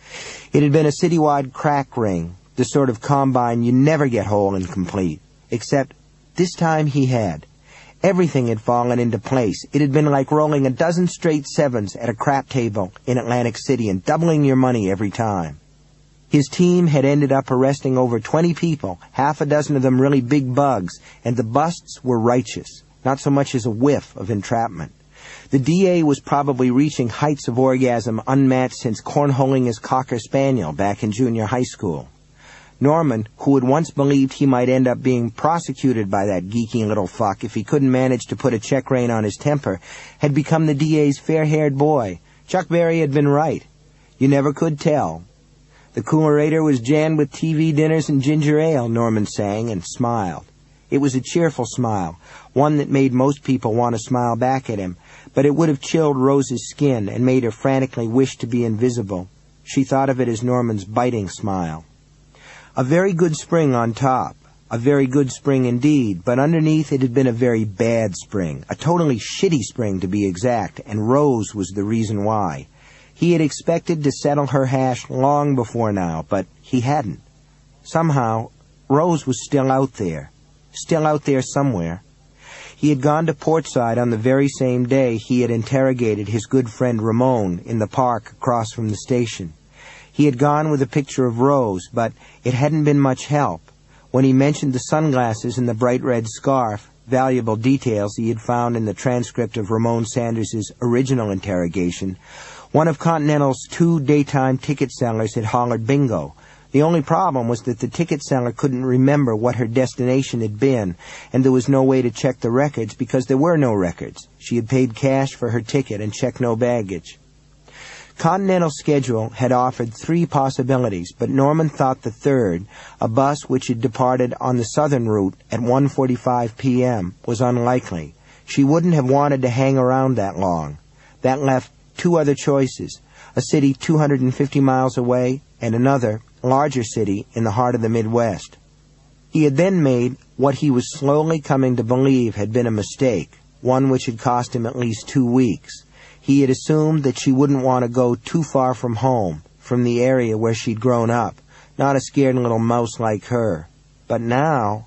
C: It had been a citywide crack ring, the sort of combine you never get whole and complete. Except this time he had. Everything had fallen into place. It had been like rolling a dozen straight sevens at a crap table in Atlantic City and doubling your money every time. His team had ended up arresting over 20 people, half a dozen of them really big bugs, and the busts were righteous, not so much as a whiff of entrapment. The DA was probably reaching heights of orgasm unmatched since cornholing his Cocker Spaniel back in junior high school. Norman, who had once believed he might end up being prosecuted by that geeky little fuck if he couldn't manage to put a check rein on his temper, had become the DA's fair-haired boy. Chuck Berry had been right. You never could tell. The coolerator was jammed with TV dinners and ginger ale, Norman sang and smiled. It was a cheerful smile, one that made most people want to smile back at him, but it would have chilled Rose's skin and made her frantically wish to be invisible. She thought of it as Norman's biting smile. A very good spring on top, a very good spring indeed, but underneath it had been a very bad spring, a totally shitty spring to be exact, and Rose was the reason why. He had expected to settle her hash long before now, but he hadn't. Somehow, Rose was still out there somewhere. He had gone to Portside on the very same day he had interrogated his good friend Ramon in the park across from the station. He had gone with a picture of Rose, but it hadn't been much help. When he mentioned the sunglasses and the bright red scarf, valuable details he had found in the transcript of Ramon Sanders' original interrogation, one of Continental's 2 daytime ticket sellers had hollered bingo. The only problem was that the ticket seller couldn't remember what her destination had been, and there was no way to check the records because there were no records. She had paid cash for her ticket and checked no baggage. Continental's schedule had offered 3 possibilities, but Norman thought the third, a bus which had departed on the southern route at 1:45 p.m., was unlikely. She wouldn't have wanted to hang around that long. That left 2 other choices, a city 250 miles away and another, larger city in the heart of the Midwest. He had then made what he was slowly coming to believe had been a mistake, one which had cost him at least 2 weeks. He had assumed that she wouldn't want to go too far from home, from the area where she'd grown up, not a scared little mouse like her. But now...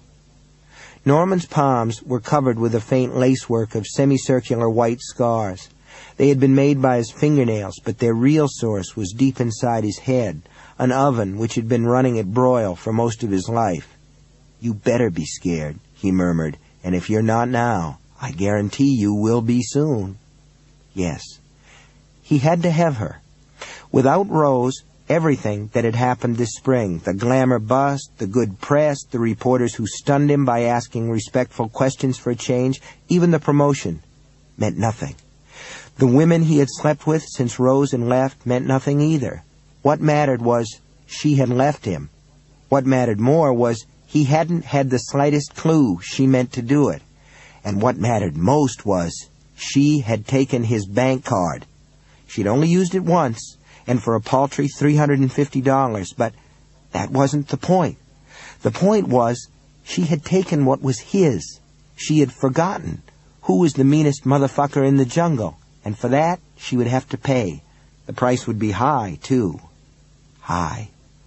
C: Norman's palms were covered with a faint lacework of semicircular white scars. They had been made by his fingernails, but their real source was deep inside his head, an oven which had been running at broil for most of his life. "You better be scared," he murmured, "and if you're not now, I guarantee you will be soon." Yes, he had to have her. Without Rose, Everything that had happened this spring, the glamour bust, the good press, the reporters who stunned him by asking respectful questions for a change, even the promotion, meant nothing. The women he had slept with since Rose had left meant nothing either. What mattered was she had left him. What mattered more was he hadn't had the slightest clue she meant to do it. And what mattered most was she had taken his bank card. She'd only used it once, and for a paltry $350, but that wasn't the point. The point was she had taken what was his. She had forgotten who was the meanest motherfucker in the jungle, and for that she would have to pay. The price would be high, too. High.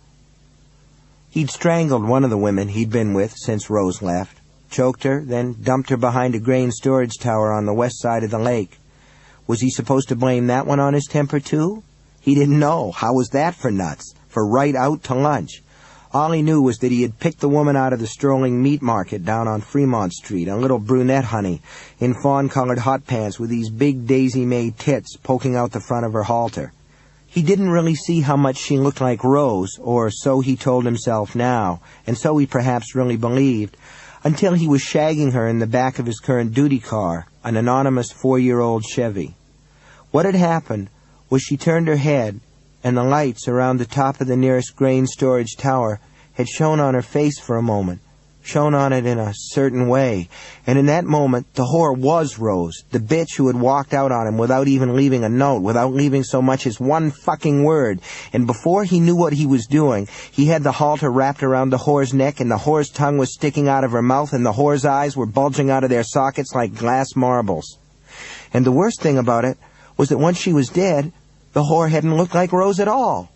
C: He'd strangled one of the women he'd been with since Rose left, choked her, then dumped her behind a grain storage tower on the west side of the lake. Was he supposed to blame that one on his temper, too? He didn't know. How was that for nuts? For right out to lunch. All he knew was that he had picked the woman out of the strolling meat market down on Fremont Street, a little brunette honey, in fawn-colored hot pants with these big Daisy-May tits poking out the front of her halter. He didn't really see how much she looked like Rose, or so he told himself now, and so he perhaps really believed, until he was shagging her in the back of his current duty car, an anonymous 4-year-old Chevy. What had happened was she turned her head, and the lights around the top of the nearest grain storage tower had shone on her face for a moment, shone on it in a certain way, and in that moment the whore was Rose, the bitch who had walked out on him without even leaving a note, without leaving so much as one fucking word, and before he knew what he was doing, he had the halter wrapped around the whore's neck, and the whore's tongue was sticking out of her mouth, and the whore's eyes were bulging out of their sockets like glass marbles. And the worst thing about it was that once she was dead, the whore hadn't looked like Rose at all.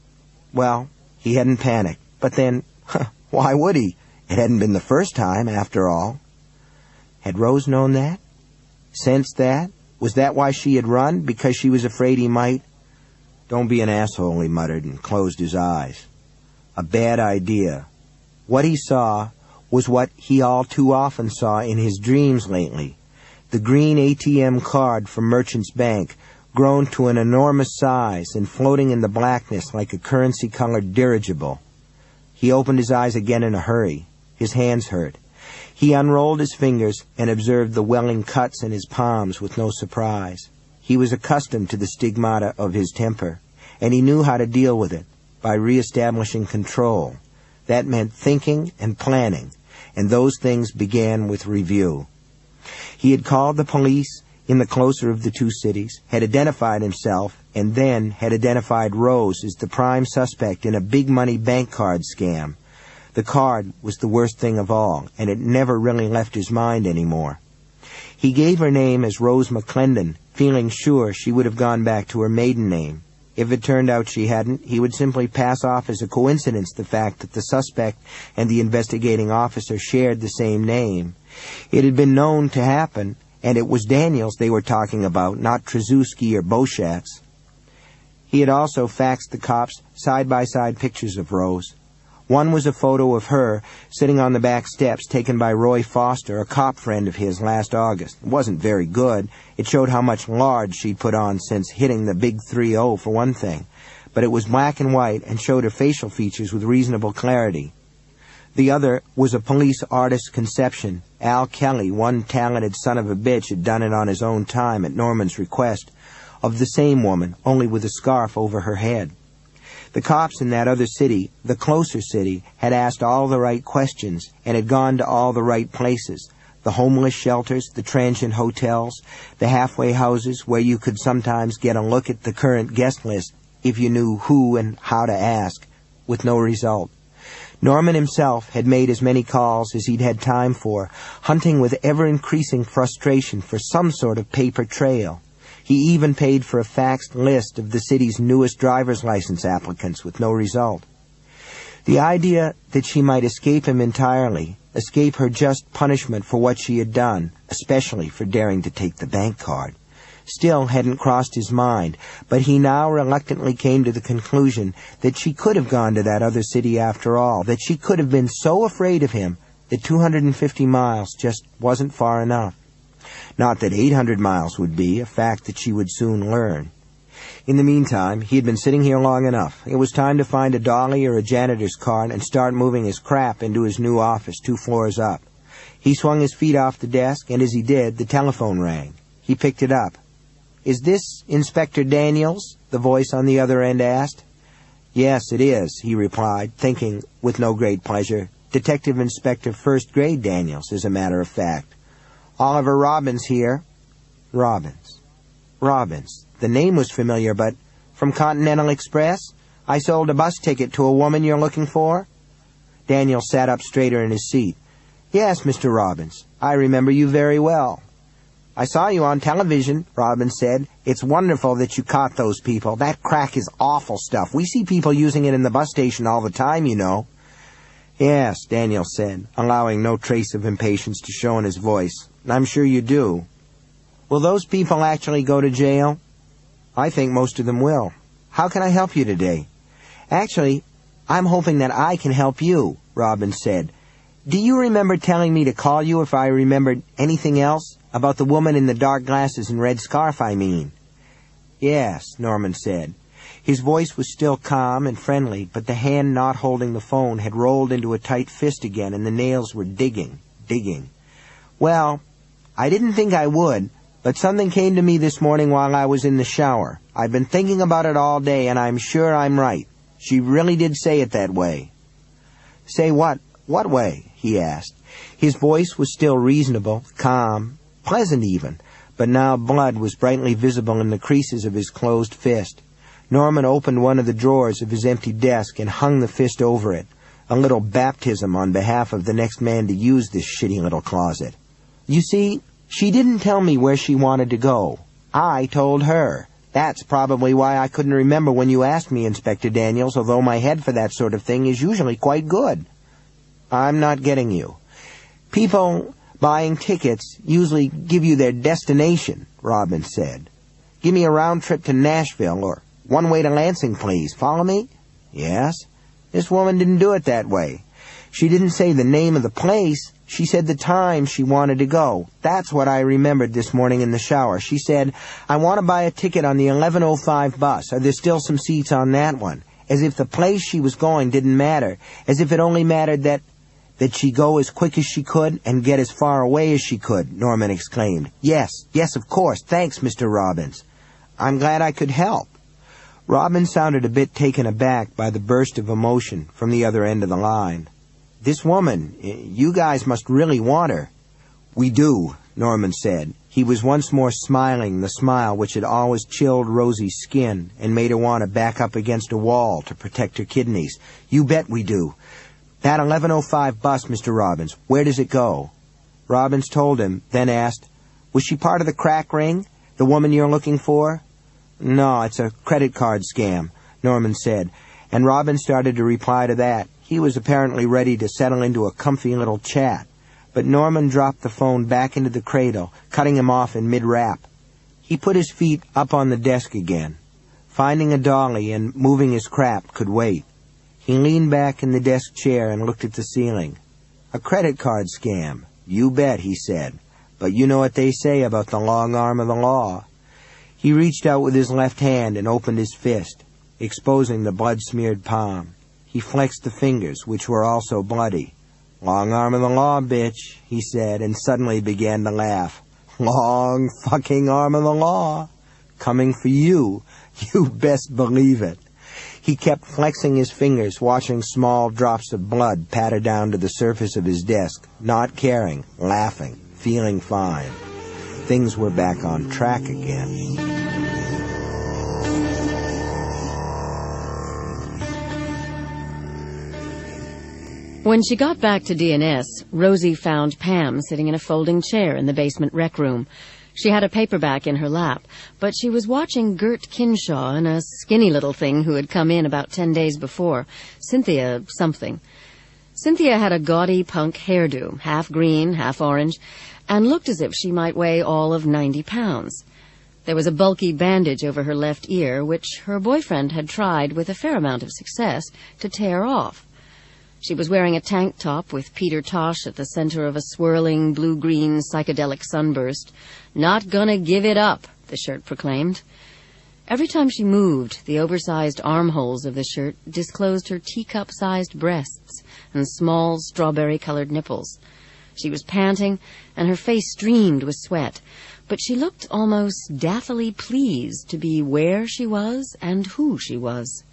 C: Well, he hadn't panicked, but then, why would he? It hadn't been the first time, after all. Had Rose known that? Sensed that? Was that why she had run? Because she was afraid he might? Don't be an asshole, he muttered, and closed his eyes. A bad idea. What he saw was what he all too often saw in his dreams lately. The green ATM card from Merchant's Bank, grown to an enormous size and floating in the blackness like a currency-colored dirigible. He opened his eyes again in a hurry. His hands hurt. He unrolled his fingers and observed the welling cuts in his palms with no surprise. He was accustomed to the stigmata of his temper, and he knew how to deal with it by reestablishing control. That meant thinking and planning, and those things began with review. He had called the police in the closer of the two cities, had identified himself, and then had identified Rose as the prime suspect in a big-money bank card scam. The card was the worst thing of all, and it never really left his mind anymore. He gave her name as Rose McClendon, feeling sure she would have gone back to her maiden name. If it turned out she hadn't, he would simply pass off as a coincidence the fact that the suspect and the investigating officer shared the same name. It had been known to happen, and it was Daniels they were talking about, not Trzaskowski or Bochatz. He had also faxed the cops side-by-side pictures of Rose. One was a photo of her sitting on the back steps taken by Roy Foster, a cop friend of his, last August. It wasn't very good. It showed how much lard she'd put on since hitting the big 3-0 for one thing. But it was black and white and showed her facial features with reasonable clarity. The other was a police artist's conception. Al Kelly, one talented son of a bitch, had done it on his own time at Norman's request, of the same woman, only with a scarf over her head. The cops in that other city, the closer city, had asked all the right questions and had gone to all the right places. The homeless shelters, the transient hotels, the halfway houses where you could sometimes get a look at the current guest list if you knew who and how to ask, with no result. Norman himself had made as many calls as he'd had time for, hunting with ever-increasing frustration for some sort of paper trail. He even paid for a faxed list of the city's newest driver's license applicants, with no result. The idea that she might escape him entirely, escape her just punishment for what she had done, especially for daring to take the bank card, still hadn't crossed his mind, but he now reluctantly came to the conclusion that she could have gone to that other city after all, that she could have been so afraid of him that 250 miles just wasn't far enough. Not that 800 miles would be, a fact that she would soon learn. In the meantime, he had been sitting here long enough. It was time to find a dolly or a janitor's cart and start moving his crap into his new office 2 floors up. He swung his feet off the desk, and as he did, the telephone rang. He picked it up. "Is this Inspector Daniels?" the voice on the other end asked. "Yes, it is," he replied, thinking, with no great pleasure, Detective Inspector First Grade Daniels, as a matter of fact. "Oliver Robbins here." Robbins. Robbins. The name was familiar, but from Continental Express? I sold a bus ticket to a woman you're looking for? Daniels sat up straighter in his seat. "Yes, Mr. Robbins. I remember you very well." "I saw you on television," Robbins said. "It's wonderful that you caught those people. That crack is awful stuff. We see people using it in the bus station all the time, you know." "Yes," Daniels said, allowing no trace of impatience to show in his voice. "I'm sure you do. Will those people actually go to jail?" "I think most of them will. How can I help you today?" "Actually, I'm hoping that I can help you," Robbins said. "Do you remember telling me to call you if I remembered anything else? About the woman in the dark glasses and red scarf, I mean." "Yes," Norman said. His voice was still calm and friendly, but the hand not holding the phone had rolled into a tight fist again, and the nails were digging. "Well, I didn't think I would, but something came to me this morning while I was in the shower. I've been thinking about it all day, and I'm sure I'm right. She really did say it that way." "Say what? What way?" he asked. His voice was still reasonable, calm, pleasant even, but now blood was brightly visible in the creases of his closed fist. Norman opened one of the drawers of his empty desk and hung the fist over it, a little baptism on behalf of the next man to use this shitty little closet. "You see, she didn't tell me where she wanted to go. I told her. That's probably why I couldn't remember when you asked me, Inspector Daniels, although my head for that sort of thing is usually quite good." "I'm not getting you." "People buying tickets usually give you their destination," Robbins said. "Give me a round trip to Nashville, or one way to Lansing, please. Follow me?" "Yes." "This woman didn't do it that way. She didn't say the name of the place. She said the time she wanted to go. That's what I remembered this morning in the shower. She said, 'I want to buy a ticket on the 11:05 bus. Are there still some seats on that one?' As if the place she was going didn't matter. As if it only mattered that she go as quick as she could and get as far away as she could," Norman exclaimed. Yes, of course. Thanks, Mr. Robbins. I'm glad I could help." Robbins sounded a bit taken aback by the burst of emotion from the other end of the line. "This woman, you guys must really want her." "We do," Norman said. He was once more smiling, the smile which had always chilled Rosie's skin and made her want to back up against a wall to protect her kidneys. "You bet we do. That 11:05 bus, Mr. Robbins, where does it go?" Robbins told him, then asked, "Was she part of the crack ring, the woman you're looking for?" "No, it's a credit card scam," Norman said, and Robbins started to reply to that. He was apparently ready to settle into a comfy little chat, but Norman dropped the phone back into the cradle, cutting him off in mid-rap. He put his feet up on the desk again. Finding a dolly and moving his crap could wait. He leaned back in the desk chair and looked at the ceiling. "A credit card scam. You bet," he said. "But you know what they say about the long arm of the law." He reached out with his left hand and opened his fist, exposing the blood-smeared palm. He flexed the fingers, which were also bloody. "Long arm of the law, bitch," he said, and suddenly began to laugh. "Long fucking arm of the law. Coming for you. You best believe it." He kept flexing his fingers, watching small drops of blood patter down to the surface of his desk, not caring, laughing, feeling fine. Things were back on track again.
A: When she got back to DNS, Rosie found Pam sitting in a folding chair in the basement rec room. She had a paperback in her lap, but she was watching Gert Kinshaw and a skinny little thing who had come in about 10 days before, Cynthia something. Cynthia had a gaudy punk hairdo, half green, half orange, and looked as if she might weigh all of 90 pounds. There was a bulky bandage over her left ear, which her boyfriend had tried, with a fair amount of success, to tear off. She was wearing a tank top with Peter Tosh at the center of a swirling blue-green psychedelic sunburst. "Not gonna give it up," the shirt proclaimed.
D: Every time she moved, the oversized armholes of the shirt disclosed her teacup-sized breasts and small strawberry-colored nipples. She was panting, and her face streamed with sweat, but she looked almost daffily pleased to be where she was and who she was.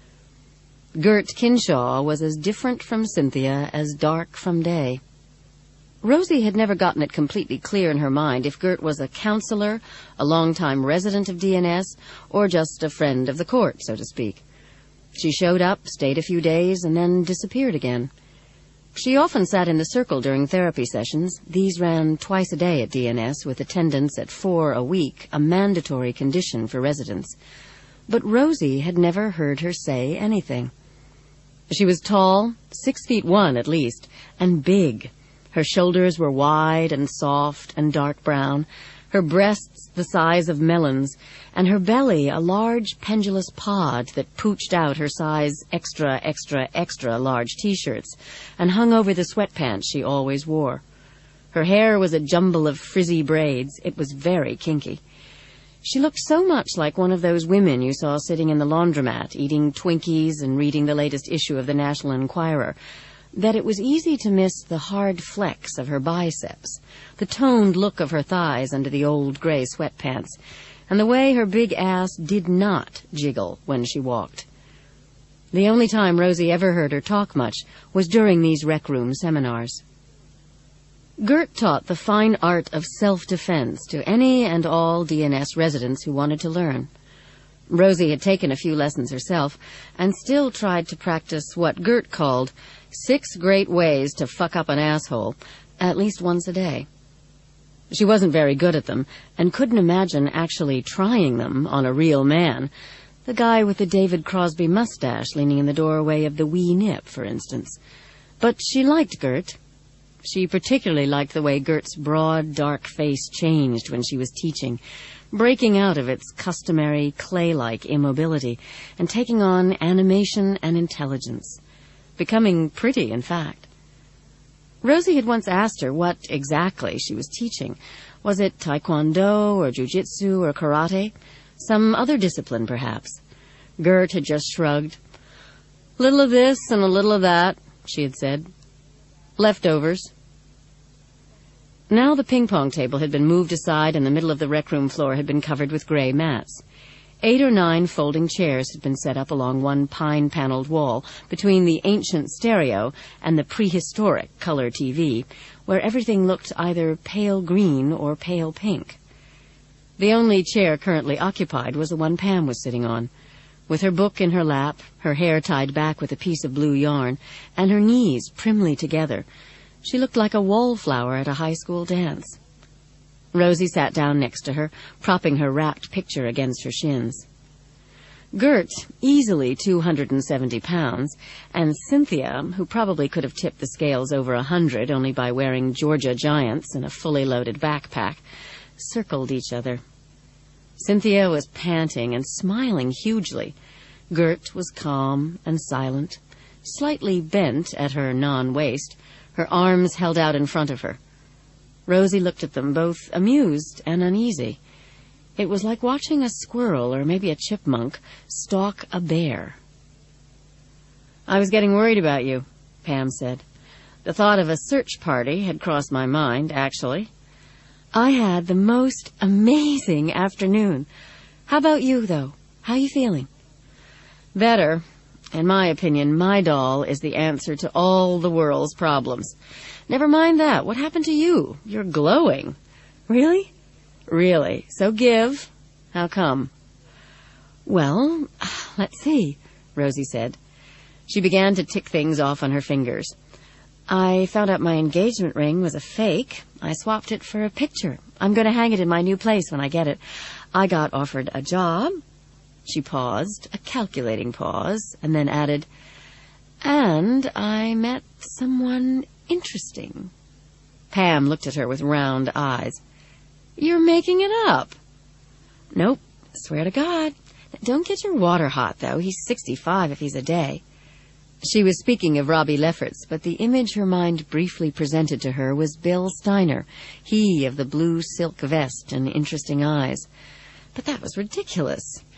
D: Gert Kinshaw was as different from Cynthia as dark from day. Rosie had never gotten it completely clear in her mind if Gert was a counselor, a long-time resident of DNS, or just a friend of the court, so to speak. She showed up, stayed a few days, and then disappeared again. She often sat in the circle during therapy sessions. These ran twice a day at DNS, with attendance at 4 a week, a mandatory condition for residents. But Rosie had never heard her say anything. She was tall, 6'1" at least, and big. Her shoulders were wide and soft and dark brown, her breasts the size of melons, and her belly a large pendulous pod that pooched out her size extra, extra, extra large T-shirts and hung over the sweatpants she always wore. Her hair was a jumble of frizzy braids. It was very kinky. She looked so much like one of those women you saw sitting in the laundromat, eating Twinkies and reading the latest issue of the National Enquirer, that it was easy to miss the hard flex of her biceps, the toned look of her thighs under the old gray sweatpants, and the way her big ass did not jiggle when she walked. The only time Rosie ever heard her talk much was during these rec room seminars. Gert taught the fine art of self-defense to any and all DNS residents who wanted to learn. Rosie had taken a few lessons herself and still tried to practice what Gert called 6 great ways to fuck up an asshole at least once a day. She wasn't very good at them and couldn't imagine actually trying them on a real man, the guy with the David Crosby mustache leaning in the doorway of the Wee Nip, for instance. But she liked Gert. She particularly liked the way Gert's broad, dark face changed when she was teaching, breaking out of its customary clay-like immobility and taking on animation and intelligence. Becoming pretty, in fact. Rosie had once asked her what exactly she was teaching. Was it taekwondo or jujitsu or karate? Some other discipline, perhaps. Gert had just shrugged. "Little of this and a little of that," she had said. "Leftovers." Now the ping-pong table had been moved aside and the middle of the rec room floor had been covered with gray mats. 8 or 9 folding chairs had been set up along one pine-paneled wall between the ancient stereo and the prehistoric color TV, where everything looked either pale green or pale pink. The only chair currently occupied was the one Pam was sitting on. With her book in her lap, her hair tied back with a piece of blue yarn, and her knees primly together, she looked like a wallflower at a high school dance. Rosie sat down next to her, propping her wrapped picture against her shins. Gert, easily 270 pounds, and Cynthia, who probably could have tipped the scales over 100 only by wearing Georgia Giants and a fully loaded backpack, circled each other. Cynthia was panting and smiling hugely. Gert was calm and silent, slightly bent at her non-waist, her arms held out in front of her. Rosie looked at them, both amused and uneasy. It was like watching a squirrel, or maybe a chipmunk, stalk a bear. "I was getting worried about you," Pam said. "The thought of a search party had crossed my mind, actually." "I had the most amazing afternoon. How about you, though? How are you feeling?" "Better. In my opinion, my doll is the answer to all the world's problems. Never mind that. What happened to you? You're glowing." "Really?" "Really. So give. How come?" "Well, let's see," Rosie said. She began to tick things off on her fingers. "I found out my engagement ring was a fake. I swapped it for a picture. I'm going to hang it in my new place when I get it. I got offered a job." She paused, a calculating pause, and then added, "And I met someone interesting." Pam looked at her with round eyes. "You're making it up." "Nope, swear to God. Don't get your water hot, though. He's 65 if he's a day." She was speaking of Robbie Lefferts, but the image her mind briefly presented to her was Bill Steiner, he of the blue silk vest and interesting eyes. But that was ridiculous.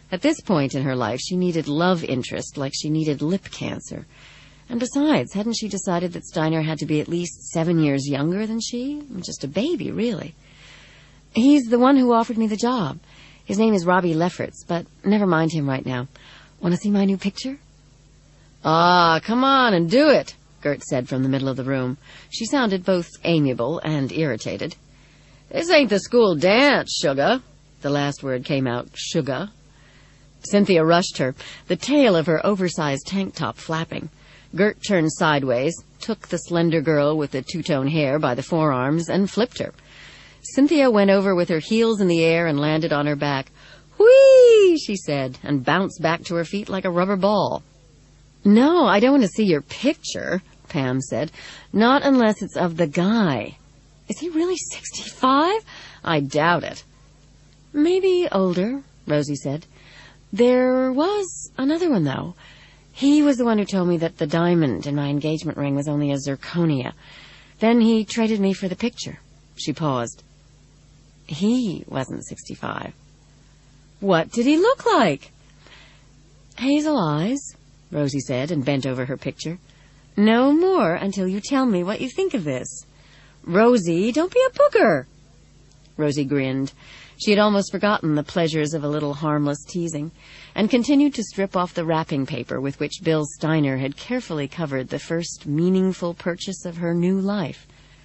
D: At this point in her life, she needed love interest like she needed lip cancer. And besides, hadn't she decided that Steiner had to be at least 7 years younger than she? Just a baby, really. He's the one who offered me the job. His name is Robbie Lefferts, but never mind him right now. Want to see my new picture? Ah, come on and do it, Gert said from the middle of the room. She sounded both amiable and irritated. This ain't the school dance, sugar. The last word came out, sugar. Cynthia rushed her, the tail of her oversized tank top flapping. Gert turned sideways, took the slender girl with the two-tone hair by the forearms, and flipped her. Cynthia went over with her heels in the air and landed on her back. Whee! She said, and bounced back to her feet like a rubber ball. No, I don't want to see your picture, Pam said. Not unless it's of the guy. Is he really 65? I doubt it. Maybe older, Rosie said. There was another one, though. He was the one who told me that the diamond in my engagement ring was only a zirconia. Then he traded me for the picture. She paused. He wasn't 65. What did he look like? Hazel eyes, Rosie said, and bent over her picture. No more until you tell me what you think of this. Rosie, don't be a booger. Rosie grinned. She had almost forgotten the pleasures of a little harmless teasing, and continued to strip off the wrapping paper with which Bill Steiner had carefully covered the first meaningful purchase of her new life.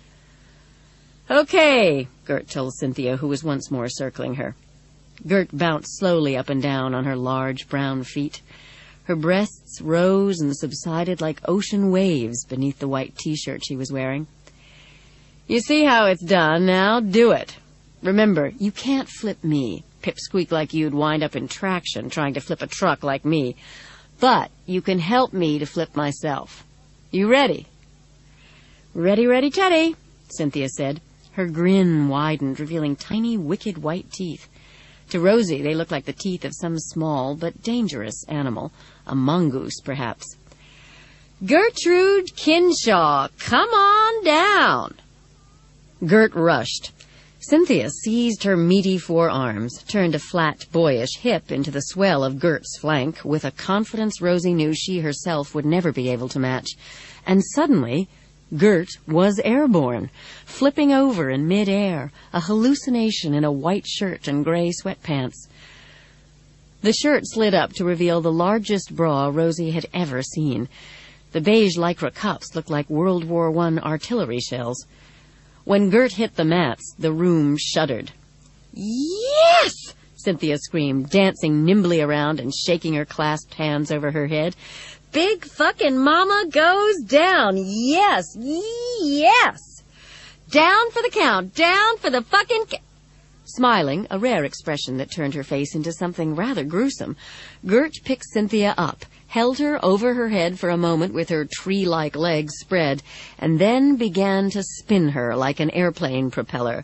D: Okay, Gert told Cynthia, who was once more circling her. Gert bounced slowly up and down on her large brown feet. Her breasts rose and subsided like ocean waves beneath the white T-shirt she was wearing. You see how it's done, now do it. Remember, you can't flip me, pipsqueak like you'd wind up in traction trying to flip a truck like me. But you can help me to flip myself. You ready? Ready, ready, Teddy, Cynthia said. Her grin widened, revealing tiny, wicked white teeth. To Rosie, they looked like the teeth of some small but dangerous animal, a mongoose, perhaps. Gertrude Kinshaw, come on down. Gert rushed. Cynthia seized her meaty forearms, turned a flat, boyish hip into the swell of Gert's flank with a confidence Rosie knew she herself would never be able to match. And suddenly, Gert was airborne, flipping over in mid-air, a hallucination in a white shirt and gray sweatpants. The shirt slid up to reveal the largest bra Rosie had ever seen. The beige lycra cuffs looked like World War I artillery shells. When Gert hit the mats, the room shuddered. Yes! Cynthia screamed, dancing nimbly around and shaking her clasped hands over her head. Big fucking mama goes down. Yes, yes. Down for the count. Down for the fucking Smiling, a rare expression that turned her face into something rather gruesome, Gert picked Cynthia up, held her over her head for a moment with her tree-like legs spread, and then began to spin her like an airplane propeller.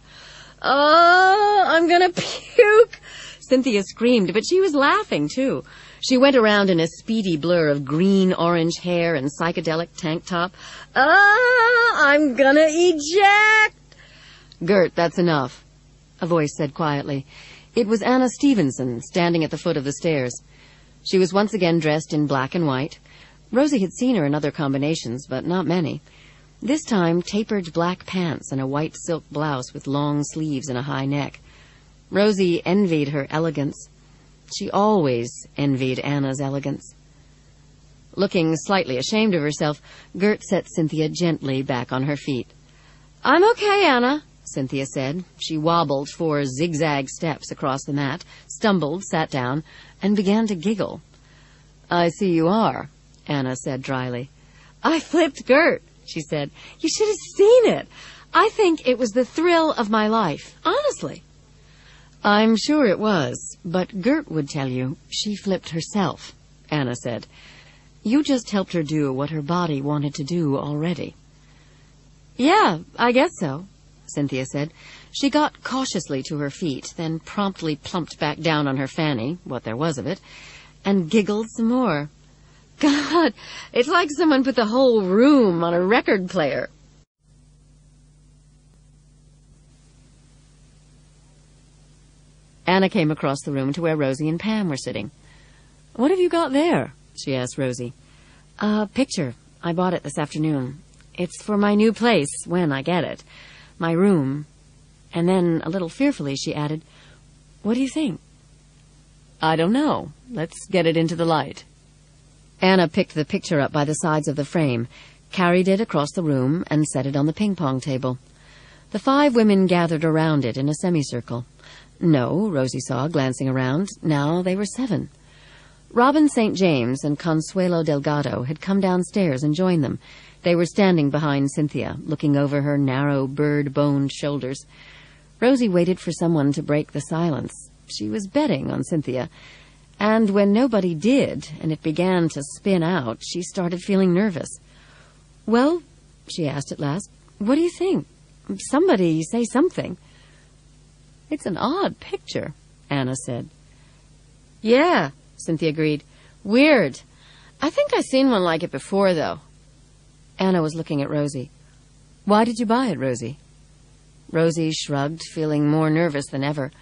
D: Oh, I'm gonna puke! Cynthia screamed, but she was laughing, too. She went around in a speedy blur of green-orange hair and psychedelic tank top. I'm gonna eject! Gert, that's enough, a voice said quietly. It was Anna Stevenson, standing at the foot of the stairs. She was once again dressed in black and white. Rosie had seen her in other combinations, but not many. This time, tapered black pants and a white silk blouse with long sleeves and a high neck. Rosie envied her elegance. She always envied Anna's elegance. Looking slightly ashamed of herself, Gert set Cynthia gently back on her feet. I'm okay, Anna, Cynthia said. She wobbled 4 zigzag steps across the mat, stumbled, sat down, and began to giggle. I see you are, Anna said dryly. I flipped Gert, she said. You should have seen it. I think it was the thrill of my life, honestly. I'm sure it was, but Gert would tell you she flipped herself, Anna said. You just helped her do what her body wanted to do already. Yeah, I guess so, Cynthia said. She got cautiously to her feet, then promptly plumped back down on her fanny, what there was of it, and giggled some more. God, it's like someone put the whole room on a record player. Anna came across the room to where Rosie and Pam were sitting. "What have you got there?" she asked Rosie. "A picture. I bought it this afternoon. It's for my new place, when I get it. My room." And then, a little fearfully, she added, "What do you think?" "I don't know. Let's get it into the light." Anna picked the picture up by the sides of the frame, carried it across the room, and set it on the ping-pong table. The 5 women gathered around it in a semicircle. No, Rosie saw, glancing around, now they were 7. Robin St. James and Consuelo Delgado had come downstairs and joined them. They were standing behind Cynthia, looking over her narrow, bird-boned shoulders. Rosie waited for someone to break the silence. She was betting on Cynthia. And when nobody did, and it began to spin out, she started feeling nervous. "Well," she asked at last, "what do you think? Somebody say something." "It's an odd picture," Anna said. "Yeah," Cynthia agreed. "Weird. I think I've seen one like it before, though." Anna was looking at Rosie. "Why did you buy it, Rosie?" Rosie shrugged, feeling more nervous than ever.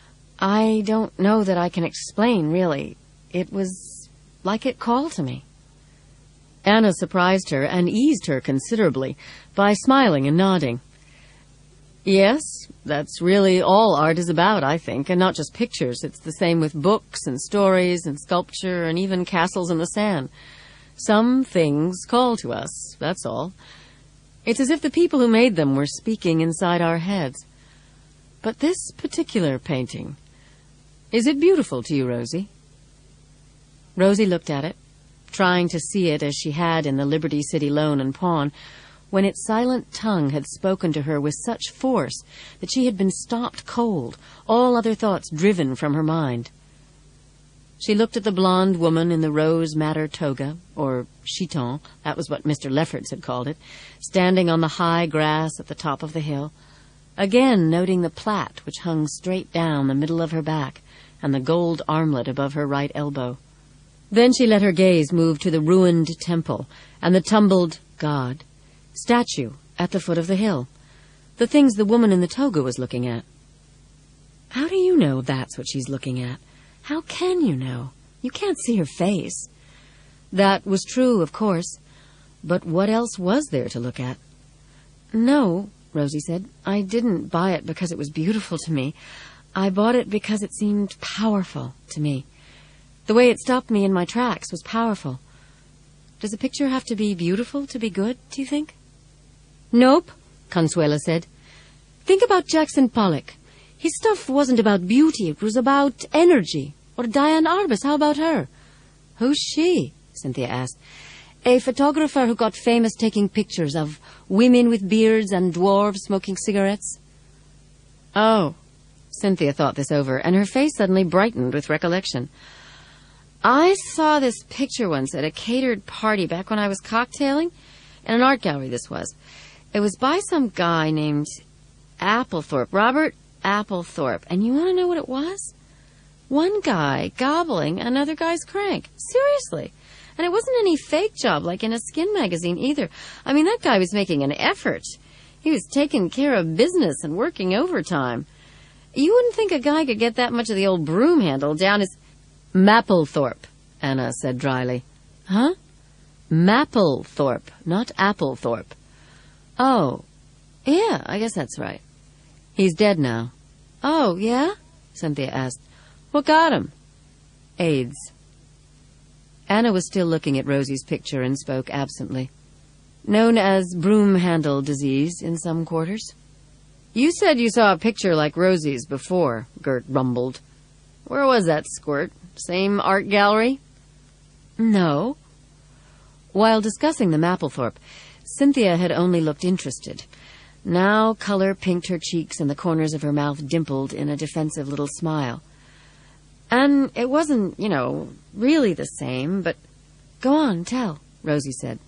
D: "I don't know that I can explain, really. It was like it called to me." Anna surprised her and eased her considerably by smiling and nodding. "Yes, that's really all art is about, I think, and not just pictures. It's the same with books and stories and sculpture and even castles in the sand. Some things call to us, that's all. It's as if the people who made them were speaking inside our heads. But this particular painting, is it beautiful to you, Rosie?" Rosie looked at it, trying to see it as she had in the Liberty City Loan and Pawn, when its silent tongue had spoken to her with such force that she had been stopped cold, all other thoughts driven from her mind. She looked at the blonde woman in the rose madder toga, or chiton, that was what Mr. Lefferts had called it, standing on the high grass at the top of the hill, again noting the plait which hung straight down the middle of her back and the gold armlet above her right elbow. Then she let her gaze move to the ruined temple and the tumbled statue at the foot of the hill, the things the woman in the toga was looking at. "How do you know that's what she's looking at? How can you know? You can't see her face." That was true, of course, but what else was there to look at? "No," Rosie said, "I didn't buy it because it was beautiful to me. I bought it because it seemed powerful to me. The way it stopped me in my tracks was powerful. Does a picture have to be beautiful to be good, do you think?" "Nope," Consuelo said. "Think about Jackson Pollock. His stuff wasn't about beauty, it was about energy. Or Diane Arbus, how about her?" "Who's she?" Cynthia asked. "A photographer who got famous taking pictures of women with beards and dwarves smoking cigarettes." "Oh." Cynthia thought this over, and her face suddenly brightened with recollection. "I saw this picture once at a catered party back when I was cocktailing. In an art gallery, this was. It was by some guy named Applethorpe, Robert Applethorpe. And you want to know what it was? One guy gobbling another guy's crank. Seriously. And it wasn't any fake job like in a skin magazine either. I mean, that guy was making an effort. He was taking care of business and working overtime. You wouldn't think a guy could get that much of the old broom handle down his..." "Mapplethorpe," Anna said dryly. "Huh?" "Mapplethorpe, not Applethorpe." "Oh, yeah, I guess that's right." "He's dead now." "Oh, yeah?" Cynthia asked. "What got him?" "AIDS." Anna was still looking at Rosie's picture and spoke absently. "Known as broom-handle disease in some quarters." "You said you saw a picture like Rosie's before," Gert rumbled. "Where was that squirt? Same art gallery?" "No." While discussing the Mapplethorpe, Cynthia had only looked interested. Now color pinked her cheeks and the corners of her mouth dimpled in a defensive little smile. "And it wasn't, really the same, but..." "Go on, tell," Rosie said.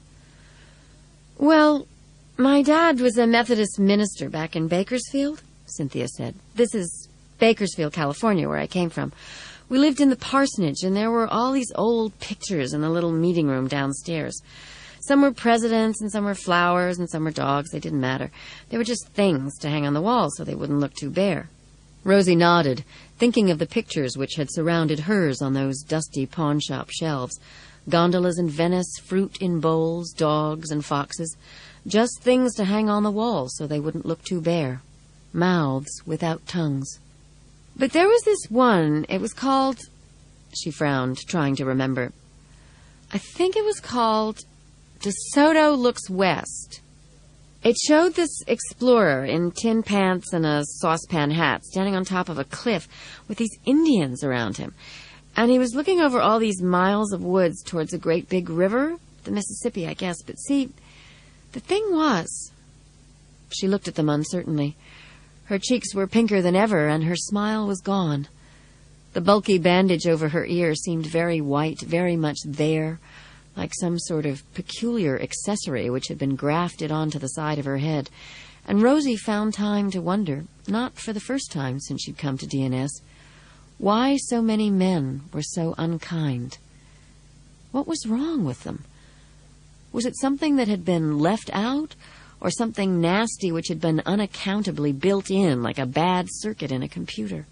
D: "Well, my dad was a Methodist minister back in Bakersfield," Cynthia said. "This is Bakersfield, California, where I came from. We lived in the parsonage, and there were all these old pictures in the little meeting room downstairs. Some were presidents, and some were flowers, and some were dogs. They didn't matter. They were just things to hang on the wall so they wouldn't look too bare." Rosie nodded, thinking of the pictures which had surrounded hers on those dusty pawn-shop shelves. Gondolas in Venice, fruit in bowls, dogs and foxes, just things to hang on the walls so they wouldn't look too bare. Mouths without tongues. But there was this one, it was called... She frowned, trying to remember. I think it was called De Soto Looks West. It showed this explorer in tin pants and a saucepan hat standing on top of a cliff with these Indians around him. And he was looking over all these miles of woods towards a great big river, the Mississippi, I guess. But see, the thing was... She looked at them uncertainly. Her cheeks were pinker than ever, and her smile was gone. The bulky bandage over her ear seemed very white, very much there, like some sort of peculiar accessory which had been grafted onto the side of her head. And Rosie found time to wonder, not for the first time since she'd come to DNS, why so many men were so unkind. What was wrong with them? Was it something that had been left out, or something nasty which had been unaccountably built in, like a bad circuit in a computer?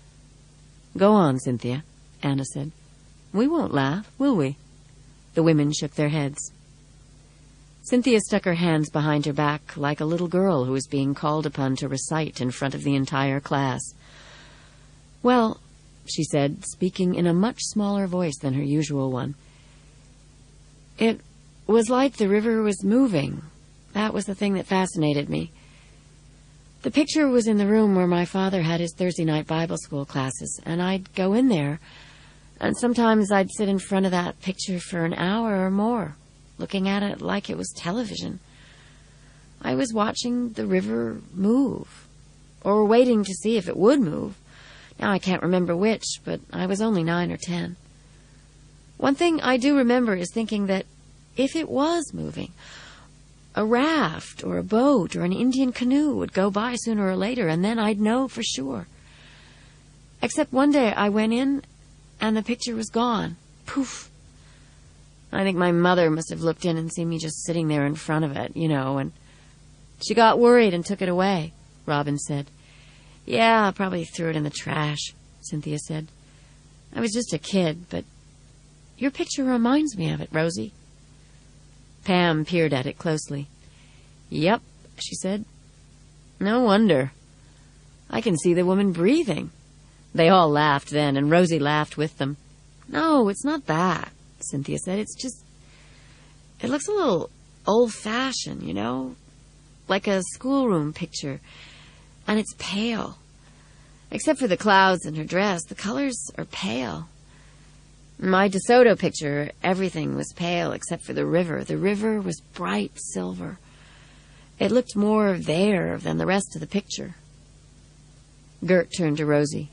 D: Go on, Cynthia, Anna said. We won't laugh, will we? The women shook their heads. Cynthia stuck her hands behind her back like a little girl who was being called upon to recite in front of the entire class. Well, she said, speaking in a much smaller voice than her usual one, it was like the river was moving. That was the thing that fascinated me. The picture was in the room where my father had his Thursday night Bible school classes, and I'd go in there, and sometimes I'd sit in front of that picture for an hour or more, looking at it like it was television. I was watching the river move, or waiting to see if it would move. Now I can't remember which, but I was only 9 or 10. One thing I do remember is thinking that if it was moving, a raft or a boat or an Indian canoe would go by sooner or later, and then I'd know for sure. Except one day I went in, and the picture was gone. Poof. I think my mother must have looked in and seen me just sitting there in front of it, and she got worried and took it away, Robin said. Yeah, I probably threw it in the trash, Cynthia said. I was just a kid, but your picture reminds me of it, Rosie. Pam peered at it closely. Yep, she said. No wonder. I can see the woman breathing. They all laughed then, and Rosie laughed with them. No, it's not that, Cynthia said. It's just... It looks a little old-fashioned, like a schoolroom picture. And it's pale. Except for the clouds in her dress, the colors are pale. My De Soto picture, everything was pale except for the river. The river was bright silver. It looked more there than the rest of the picture. Gert turned to Rosie.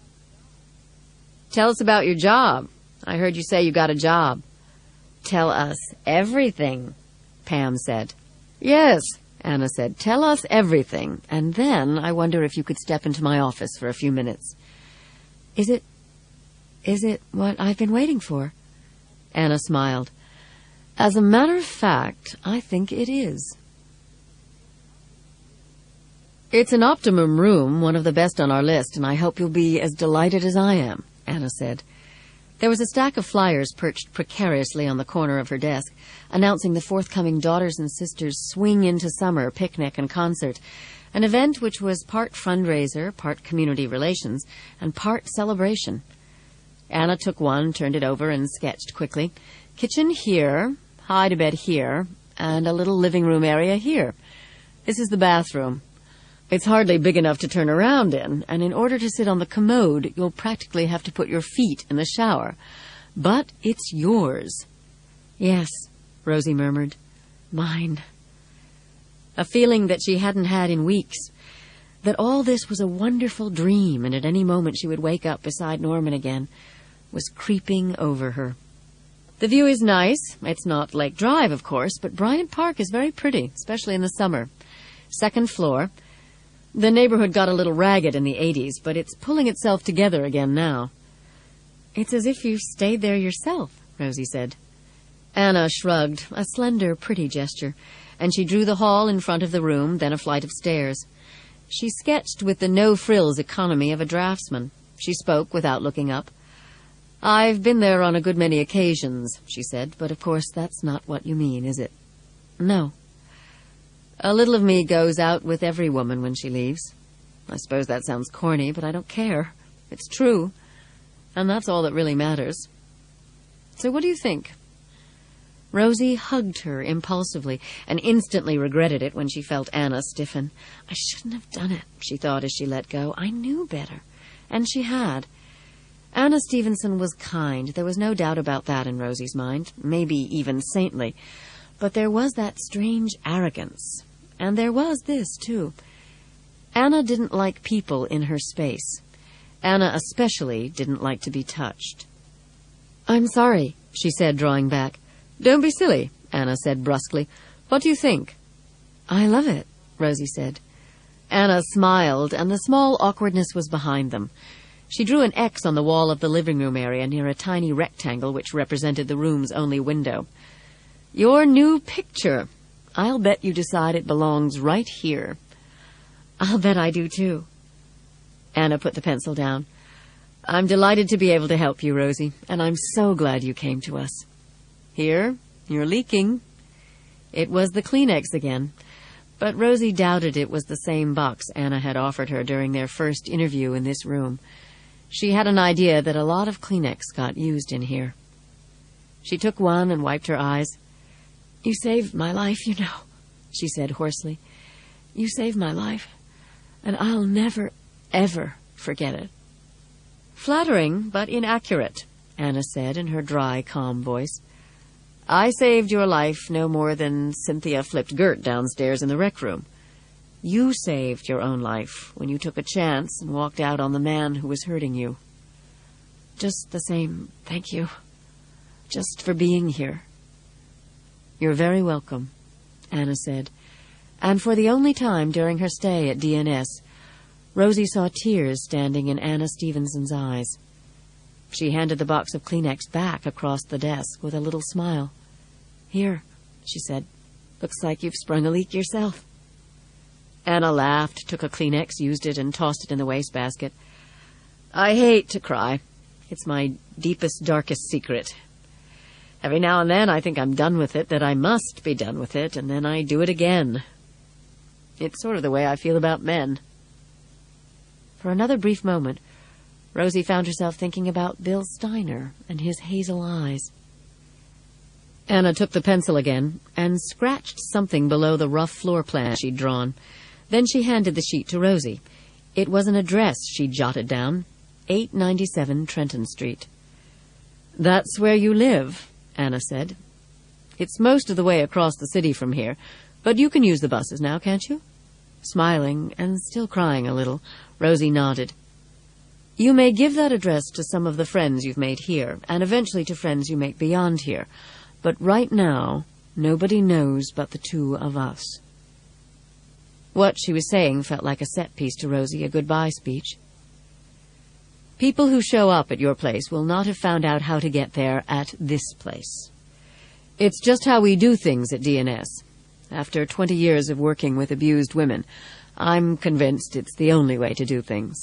D: Tell us about your job. I heard you say you got a job. Tell us everything, Pam said. Yes, Anna said. Tell us everything. And then I wonder if you could step into my office for a few minutes. Is it what I've been waiting for? Anna smiled. As a matter of fact, I think it is. It's an optimum room, one of the best on our list, and I hope you'll be as delighted as I am, Anna said. There was a stack of flyers perched precariously on the corner of her desk, announcing the forthcoming Daughters and Sisters Swing into Summer picnic and concert, an event which was part fundraiser, part community relations, and part celebration. Anna took one, turned it over, and sketched quickly. Kitchen here, hide-a-bed here, and a little living room area here. This is the bathroom. It's hardly big enough to turn around in, and in order to sit on the commode, you'll practically have to put your feet in the shower. But it's yours. Yes, Rosie murmured. Mine. A feeling that she hadn't had in weeks. That all this was a wonderful dream, and at any moment she would wake up beside Norman again, was creeping over her. The view is nice. It's not Lake Drive, of course, but Bryant Park is very pretty, especially in the summer. 2nd floor. The neighborhood got a little ragged in the 80s, but it's pulling itself together again now. It's as if you stayed there yourself, Rosie said. Anna shrugged, a slender, pretty gesture, and she drew the hall in front of the room, then a flight of stairs. She sketched with the no-frills economy of a draftsman. She spoke without looking up. "I've been there on a good many occasions," she said, "but of course that's not what you mean, is it?" "No. A little of me goes out with every woman when she leaves. I suppose that sounds corny, but I don't care. It's true. And that's all that really matters. So what do you think?" Rosie hugged her impulsively and instantly regretted it when she felt Anna stiffen. "I shouldn't have done it," she thought as she let go. "I knew better." And she had. Anna Stevenson was kind. There was no doubt about that in Rosie's mind, maybe even saintly. But there was that strange arrogance. And there was this, too. Anna didn't like people in her space. Anna especially didn't like to be touched. "I'm sorry," she said, drawing back. "Don't be silly," Anna said brusquely. "What do you think?" "I love it," Rosie said. Anna smiled, and the small awkwardness was behind them. She drew an X on the wall of the living room area near a tiny rectangle which represented the room's only window. "Your new picture. I'll bet you decide it belongs right here." "I'll bet I do, too." Anna put the pencil down. "I'm delighted to be able to help you, Rosie, and I'm so glad you came to us. Here, you're leaking." It was the Kleenex again, but Rosie doubted it was the same box Anna had offered her during their first interview in this room. She had an idea that a lot of Kleenex got used in here. She took one and wiped her eyes. "You saved my life, you know," she said hoarsely. "You saved my life, and I'll never, ever forget it." "Flattering, but inaccurate," Anna said in her dry, calm voice. "I saved your life no more than Cynthia flipped Gert downstairs in the rec room. You saved your own life when you took a chance and walked out on the man who was hurting you." "Just the same, thank you. Just for being here." "You're very welcome," Anna said. And for the only time during her stay at DNS, Rosie saw tears standing in Anna Stevenson's eyes. She handed the box of Kleenex back across the desk with a little smile. "Here," she said. "Looks like you've sprung a leak yourself." Anna laughed, took a Kleenex, used it, and tossed it in the wastebasket. "I hate to cry. It's my deepest, darkest secret. Every now and then I think I'm done with it, that I must be done with it, and then I do it again. It's sort of the way I feel about men." For another brief moment, Rosie found herself thinking about Bill Steiner and his hazel eyes. Anna took the pencil again and scratched something below the rough floor plan she'd drawn. Then she handed the sheet to Rosie. It was an address she'd jotted down, 897 Trenton Street. "That's where you live," Anna said. "It's most of the way across the city from here, but you can use the buses now, can't you?" Smiling, and still crying a little, Rosie nodded. "You may give that address to some of the friends you've made here, and eventually to friends you make beyond here. But right now, nobody knows but the two of us." What she was saying felt like a set piece to Rosie, a goodbye speech. "People who show up at your place will not have found out how to get there at this place. It's just how we do things at DNS. After 20 years of working with abused women, I'm convinced it's the only way to do things."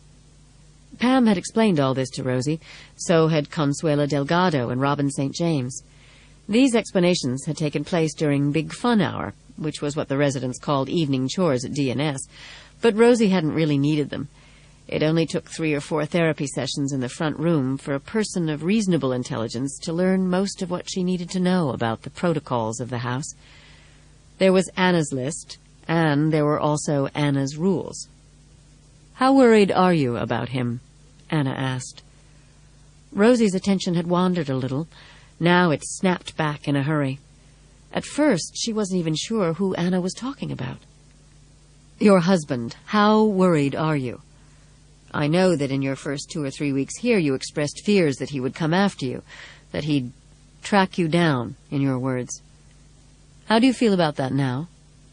D: Pam had explained all this to Rosie. So had Consuela Delgado and Robin St. James. These explanations had taken place during Big Fun Hour, which was what the residents called evening chores at DNS, but Rosie hadn't really needed them. It only took 3 or 4 therapy sessions in the front room for a person of reasonable intelligence to learn most of what she needed to know about the protocols of the house. There was Anna's list, and there were also Anna's rules. "How worried are you about him?" Anna asked. Rosie's attention had wandered a little. Now it snapped back in a hurry. At first, she wasn't even sure who Anna was talking about. "Your husband. How worried are you? I know that in your first 2 or 3 weeks here you expressed fears that he would come after you, that he'd track you down, in your words. How do you feel about that now?"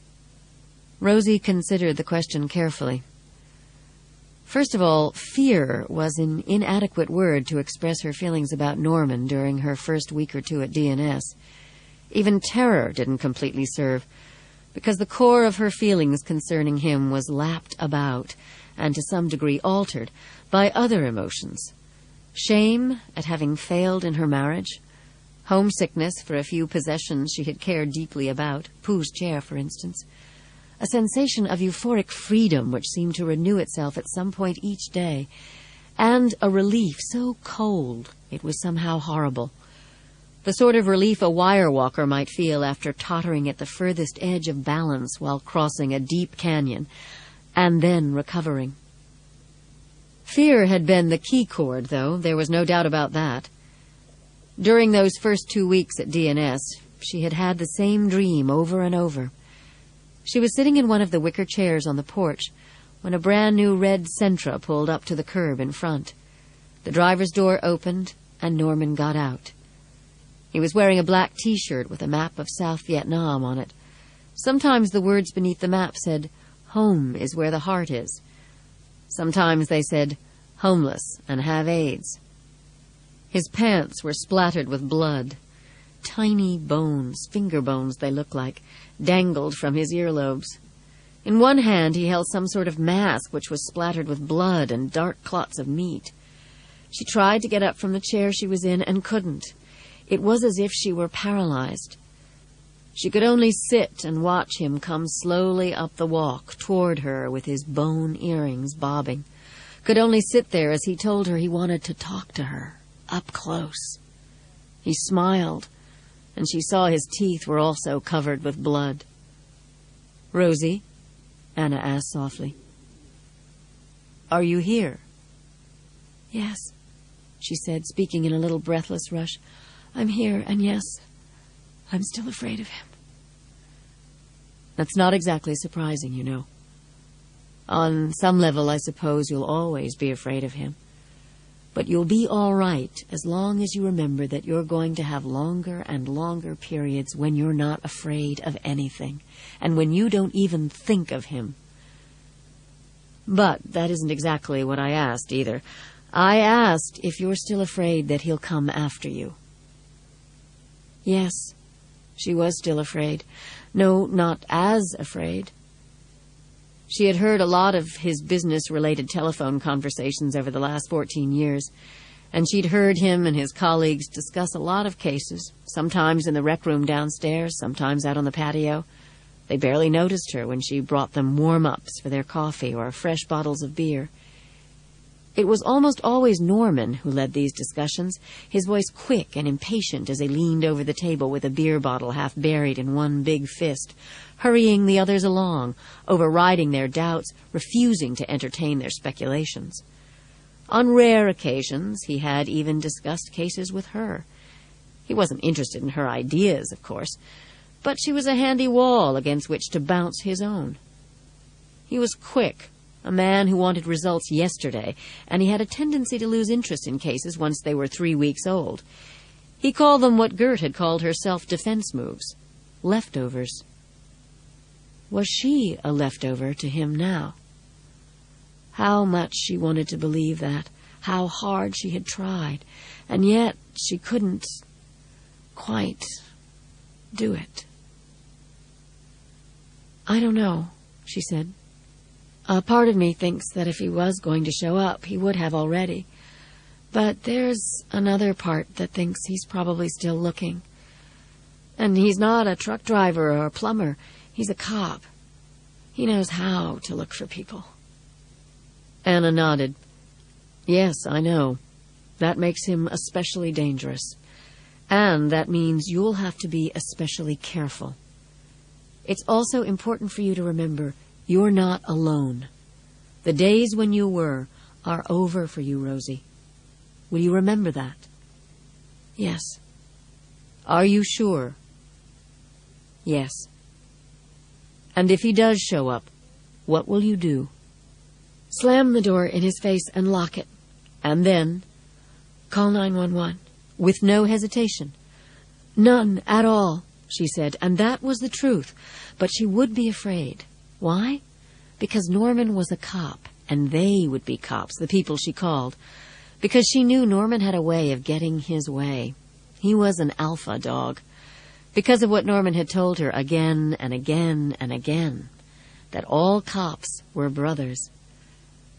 D: Rosie considered the question carefully. First of all, fear was an inadequate word to express her feelings about Norman during her first week or 2 at DNS. Even terror didn't completely serve, because the core of her feelings concerning him was lapped about, and to some degree altered, by other emotions. Shame at having failed in her marriage, homesickness for a few possessions she had cared deeply about, Pooh's chair, for instance, a sensation of euphoric freedom which seemed to renew itself at some point each day, and a relief so cold it was somehow horrible. The sort of relief a wire walker might feel after tottering at the furthest edge of balance while crossing a deep canyon, and then recovering. Fear had been the key chord, though, there was no doubt about that. During those first 2 weeks at DNS, she had had the same dream over and over. She was sitting in one of the wicker chairs on the porch when a brand-new red Sentra pulled up to the curb in front. The driver's door opened, and Norman got out. He was wearing a black T-shirt with a map of South Vietnam on it. Sometimes the words beneath the map said, "Home is where the heart is." Sometimes they said, "Homeless and have AIDS." His pants were splattered with blood. Tiny bones, finger bones they looked like, dangled from his earlobes. In one hand he held some sort of mask which was splattered with blood and dark clots of meat. She tried to get up from the chair she was in and couldn't. It was as if she were paralyzed. She could only sit and watch him come slowly up the walk toward her with his bone earrings bobbing. Could only sit there as he told her he wanted to talk to her, up close. He smiled, and she saw his teeth were also covered with blood. "Rosie?" Anna asked softly. "Are you here?"
B: "Yes," she said, speaking in a little breathless rush. "I'm here, and yes, I'm still afraid of him."
D: That's not exactly surprising, you know. On some level, I suppose you'll always be afraid of him. But you'll be all right as long as you remember that you're going to have longer and longer periods when you're not afraid of anything, and when you don't even think of him. But that isn't exactly what I asked, either. I asked if you're still afraid that he'll come after you.
B: Yes, she was still afraid. No, not as afraid.
D: She had heard a lot of his business-related telephone conversations over the last 14 years, and she'd heard him and his colleagues discuss a lot of cases, sometimes in the rec room downstairs, sometimes out on the patio. They barely noticed her when she brought them warm-ups for their coffee or fresh bottles of beer. It was almost always Norman who led these discussions, his voice quick and impatient as he leaned over the table with a beer bottle half buried in one big fist, hurrying the others along, overriding their doubts, refusing to entertain their speculations. On rare occasions, he had even discussed cases with her. He wasn't interested in her ideas, of course, but she was a handy wall against which to bounce his own. He was quick, a man who wanted results yesterday, and he had a tendency to lose interest in cases once they were 3 weeks old. He called them what Gert had called her self-defense moves, leftovers. Was she a leftover to him now? How much she wanted to believe that, how hard she had tried, and yet she couldn't quite do it. "I don't know," she said. "A part of me thinks that if he was going to show up, he would have already. But there's another part that thinks he's probably still looking. And he's not a truck driver or a plumber. He's a cop. He knows how to look for people." Anna nodded. "Yes, I know. That makes him especially dangerous. And that means you'll have to be especially careful. It's also important for you to remember you're not alone. The days when you were are over for you, Rosie. Will you remember that?" "Yes." "Are you sure?" "Yes." "And if he does show up, what will you do?" "Slam the door in his face and lock it. And then?" "Call 911. With no hesitation." "None at all," she said, and that was the truth. But she would be afraid. Why? Because Norman was a cop, and they would be cops, the people she called. Because she knew Norman had a way of getting his way. He was an alpha dog. Because of what Norman had told her again and again and again, that all cops were brothers.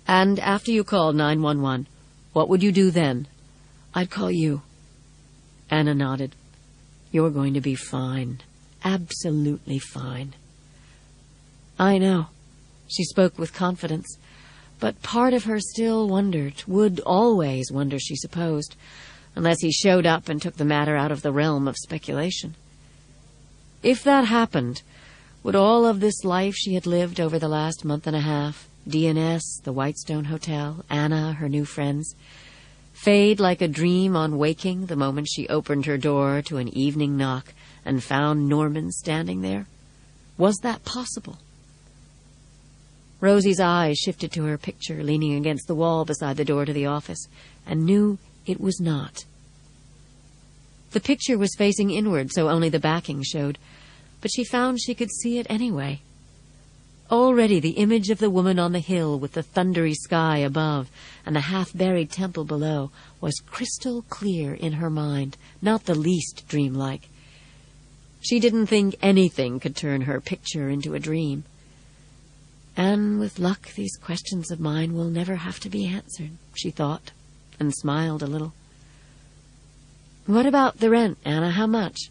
B: And after you called 911, what would you do then? I'd call you. Anna nodded. You're going to be fine. Absolutely fine. I know. She spoke with confidence. But part of her still wondered, would always wonder, she supposed, unless he showed up and took the matter out of the realm of speculation. If that happened, would all of this life she had lived over the last month and a half, DNS, the Whitestone Hotel, Anna, her new friends, fade like a dream on waking the moment she opened her door to an evening knock and found Norman standing there? Was that possible? Rosie's eyes shifted to her picture leaning against the wall beside the door to the office, and knew it was not. The picture was facing inward, so only the backing showed, but she found she could see it anyway. Already the image of the woman on the hill with the thundery sky above and the half-buried temple below was crystal clear in her mind, not the least dreamlike. She didn't think anything could turn her picture into a dream. And with luck, these questions of mine will never have to be answered, she thought, and smiled a little. What about the rent, Anna? How much?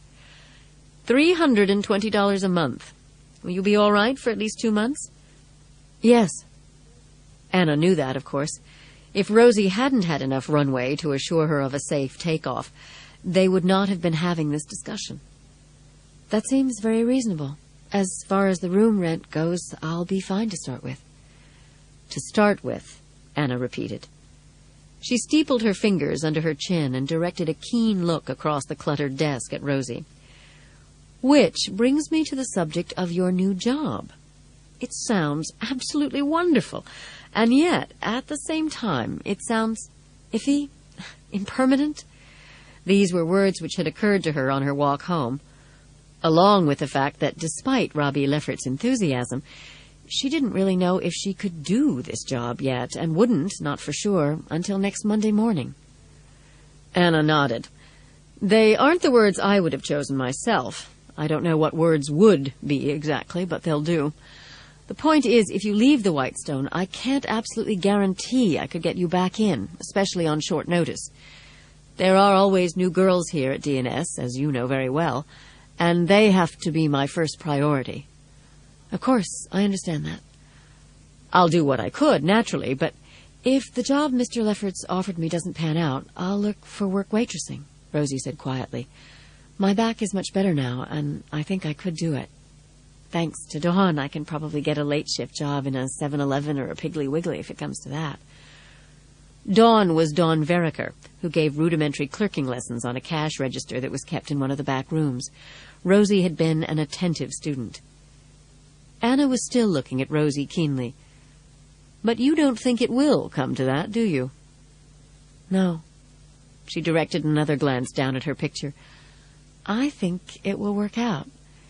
B: $320 a month. Will you be all right for at least 2 months? Yes. Anna knew that, of course. If Rosie hadn't had enough runway to assure her of a safe takeoff, they would not have been having this discussion. That seems very reasonable. As far as the room rent goes, I'll be fine to start with. To start with, Anna repeated. She steepled her fingers under her chin and directed a keen look across the cluttered desk at Rosie. Which brings me to the subject of your new job. It sounds absolutely wonderful, and yet, at the same time, it sounds iffy, impermanent. These were words which had occurred to her on her walk home, along with the fact that despite Robbie Lefferts' enthusiasm, she didn't really know if she could do this job yet, and wouldn't, not for sure, until next Monday morning. Anna nodded. They aren't the words I would have chosen myself. I don't know what words would be exactly, but they'll do. The point is, if you leave the Whitestone, I can't absolutely guarantee I could get you back in, especially on short notice. There are always new girls here at DNS, as you know very well, and they have to be my first priority. Of course, I understand that. I'll do what I could, naturally, but if the job Mr. Lefferts offered me doesn't pan out, I'll look for work waitressing, Rosie said quietly. My back is much better now, and I think I could do it. Thanks to Dawn, I can probably get a late shift job in a 7-Eleven or a Piggly Wiggly if it comes to that. Dawn was Dawn Veriker, who gave rudimentary clerking lessons on a cash register that was kept in one of the back rooms. Rosie had been an attentive student. Anna was still looking at Rosie keenly. But you don't think it will come to that, do you? No. She directed another glance down at her picture. I think it will work out.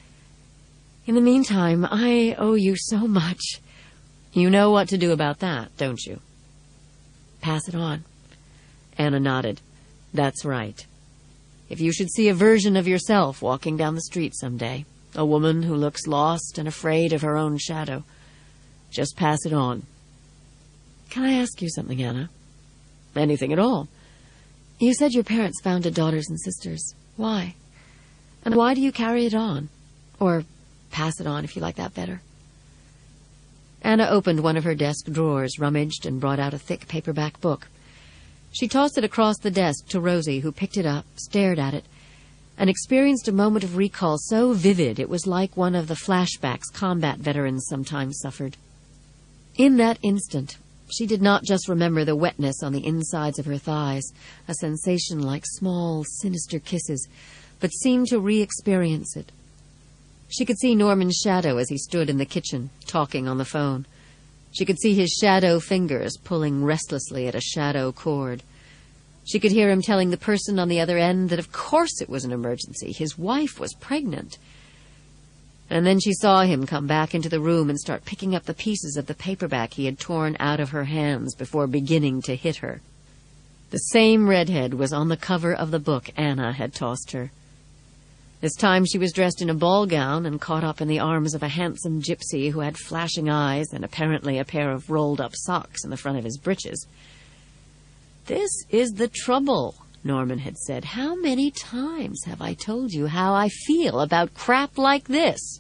B: In the meantime, I owe you so much. You know what to do about that, don't you? Pass it on. Anna nodded. That's right. If you should see a version of yourself walking down the street someday, a woman who looks lost and afraid of her own shadow, just pass it on. Can I ask you something, Anna? Anything at all. You said your parents founded Daughters and Sisters. Why? And why do you carry it on? Or pass it on, if you like that better. Anna opened one of her desk drawers, rummaged, and brought out a thick paperback book. She tossed it across the desk to Rosie, who picked it up, stared at it, and experienced a moment of recall so vivid it was like one of the flashbacks combat veterans sometimes suffered. In that instant, she did not just remember the wetness on the insides of her thighs, a sensation like small, sinister kisses, but seemed to re-experience it. She could see Norman's shadow as he stood in the kitchen, talking on the phone. She could see his shadow fingers pulling restlessly at a shadow cord. She could hear him telling the person on the other end that of course it was an emergency. His wife was pregnant. And then she saw him come back into the room and start picking up the pieces of the paperback he had torn out of her hands before beginning to hit her. The same redhead was on the cover of the book Anna had tossed her. This time she was dressed in a ball gown and caught up in the arms of a handsome gypsy who had flashing eyes and apparently a pair of rolled-up socks in the front of his breeches. "This is the trouble," Norman had said. "How many times have I told you how I feel about crap like this?"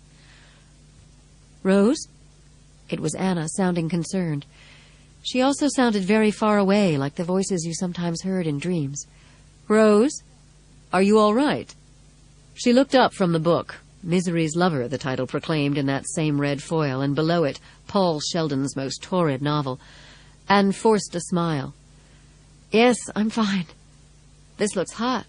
B: "Rose?" It was Anna, sounding concerned. She also sounded very far away, like the voices you sometimes heard in dreams. "Rose, are you all right?" She looked up from the book. Misery's Lover, the title proclaimed in that same red foil, and below it, Paul Sheldon's most torrid novel, and forced a smile. "Yes, I'm fine. This looks hot."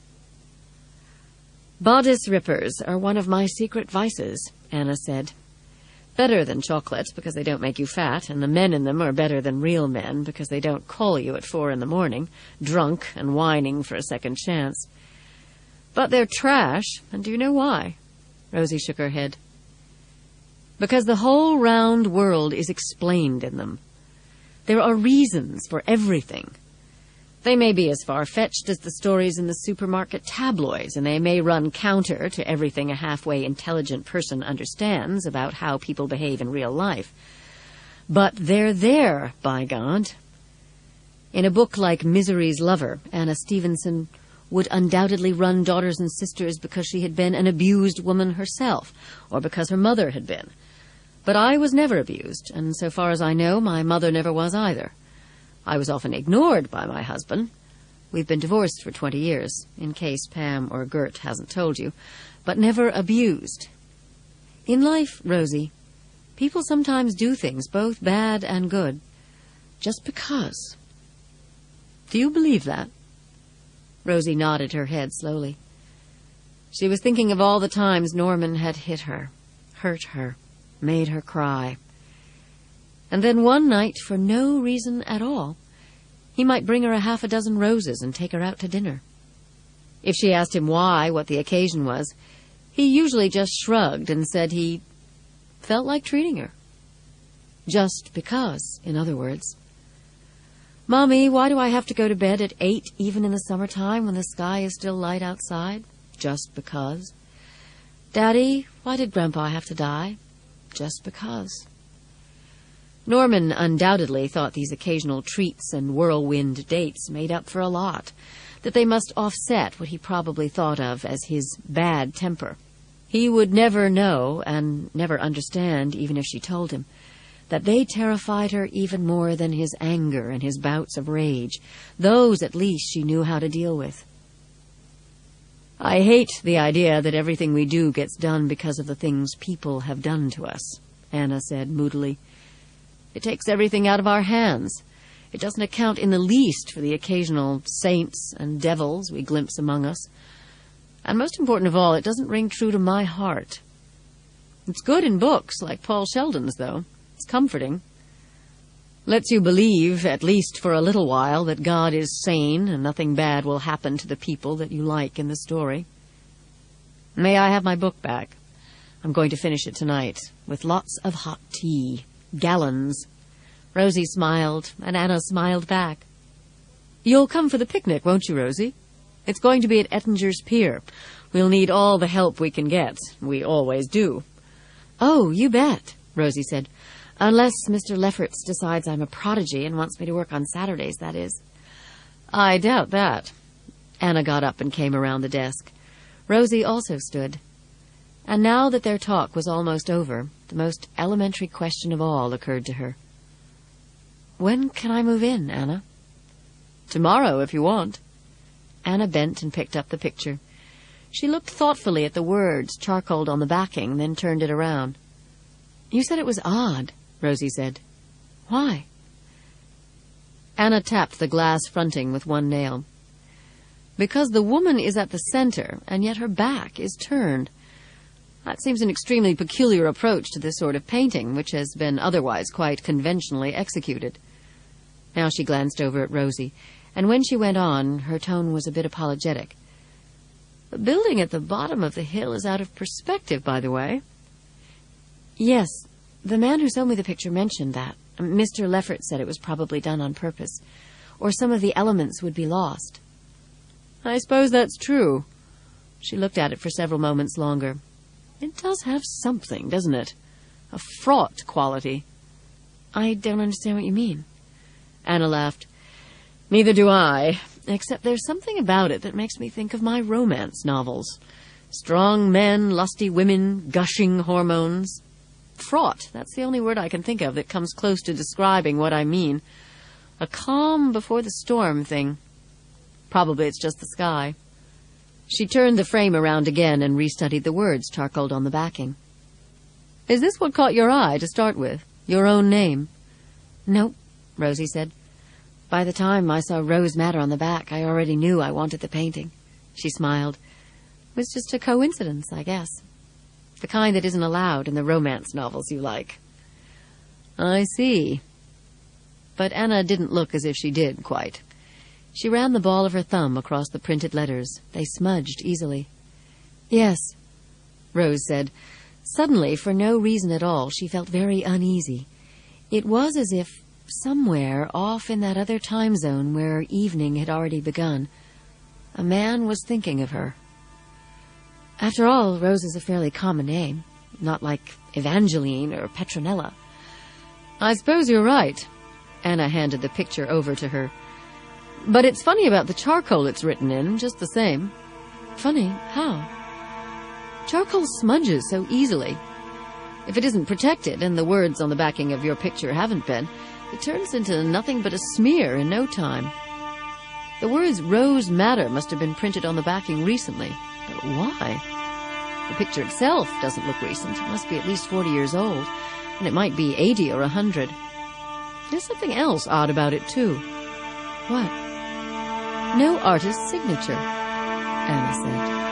B: "Bodice rippers are one of my secret vices," Anna said. "Better than chocolate, because they don't make you fat, and the men in them are better than real men, because they don't call you at 4 a.m, drunk and whining for a second chance. But they're trash, and do you know why?" Rosie shook her head. "Because the whole round world is explained in them. There are reasons for everything. They may be as far-fetched as the stories in the supermarket tabloids, and they may run counter to everything a halfway intelligent person understands about how people behave in real life. But they're there, by God." In a book like Misery's Lover, Anna Stevenson would undoubtedly run Daughters and Sisters because she had been an abused woman herself, or because her mother had been. But I was never abused, and so far as I know, my mother never was either. I was often ignored by my husband. We've been divorced for 20 years, in case Pam or Gert hasn't told you, but never abused. In life, Rosie, people sometimes do things, both bad and good, just because. Do you believe that? Rosie nodded her head slowly. She was thinking of all the times Norman had hit her, hurt her, made her cry. And then one night, for no reason at all, he might bring her 6 roses and take her out to dinner. If she asked him why, what the occasion was, he usually just shrugged and said he felt like treating her. Just because, in other words. "Mommy, why do I have to go to bed at 8 even in the summertime when the sky is still light outside?" Just because. "Daddy, why did Grandpa have to die?" Just because. Norman undoubtedly thought these occasional treats and whirlwind dates made up for a lot, that they must offset what he probably thought of as his bad temper. He would never know, and never understand, even if she told him, that they terrified her even more than his anger and his bouts of rage. Those, at least, she knew how to deal with. "I hate the idea that everything we do gets done because of the things people have done to us," Anna said moodily. "It takes everything out of our hands. It doesn't account in the least for the occasional saints and devils we glimpse among us. And most important of all, it doesn't ring true to my heart. It's good in books, like Paul Sheldon's, though. It's comforting. Lets you believe, at least for a little while, that God is sane and nothing bad will happen to the people that you like in the story. May I have my book back? I'm going to finish it tonight, with lots of hot tea. Gallons." Rosie smiled, and Anna smiled back. "You'll come for the picnic, won't you, Rosie? It's going to be at Ettinger's Pier. We'll need all the help we can get. We always do." "Oh, you bet," Rosie said. "Unless Mr. Lefferts decides I'm a prodigy and wants me to work on Saturdays, that is." "I doubt that." Anna got up and came around the desk. Rosie also stood. And now that their talk was almost over, the most elementary question of all occurred to her. "When can I move in, Anna?" "Tomorrow, if you want." Anna bent and picked up the picture. She looked thoughtfully at the words charcoaled on the backing, then turned it around. "You said it was odd," Rosie said. "Why?" Anna tapped the glass fronting with one nail. "Because the woman is at the center, and yet her back is turned. That seems an extremely peculiar approach to this sort of painting, which has been otherwise quite conventionally executed." Now she glanced over at Rosie, and when she went on, her tone was a bit apologetic. "The building at the bottom of the hill is out of perspective, by the way." "Yes, the man who sold me the picture mentioned that. Mr. Lefferts said it was probably done on purpose, or some of the elements would be lost." "I suppose that's true. She looked at it for several moments longer. It does have something, doesn't it? A fraught quality.
A: I don't understand what you mean.
B: Anna laughed. Neither do I, except there's something about it that makes me think of my romance novels. Strong men, lusty women, gushing hormones. Fraught, that's the only word I can think of that comes close to describing what I mean. A calm before the storm thing. Probably it's just the sky. She turned the frame around again and restudied the words charcoaled on the backing. Is this what caught your eye to start with? Your own name?
A: Nope, Rosie said. By the time I saw Rose Madder on the back, I already knew I wanted the painting.
B: She smiled. It was just a coincidence, I guess. The kind that isn't allowed in the romance novels you like. I see. But Anna didn't look as if she did, quite. She ran the ball of her thumb across the printed letters. They smudged easily.
A: Yes,
B: Rose said. Suddenly, for no reason at all, she felt very uneasy. It was as if somewhere off in that other time zone where evening had already begun, a man was thinking of her.
A: After all, Rose is a fairly common name, not like Evangeline or Petronella.
B: I suppose you're right. Anna handed the picture over to her. But it's funny about the charcoal it's written in, just the same.
A: Funny? How?
B: Charcoal smudges so easily. If it isn't protected, and the words on the backing of your picture haven't been, it turns into nothing but a smear in no time. The words Rose Madder must have been printed on the backing recently. But why? The picture itself doesn't look recent. It must be at least 40 years old, and it might be 80 or 100. There's something else odd about it, too.
A: What?
B: No artist's signature, Anna said.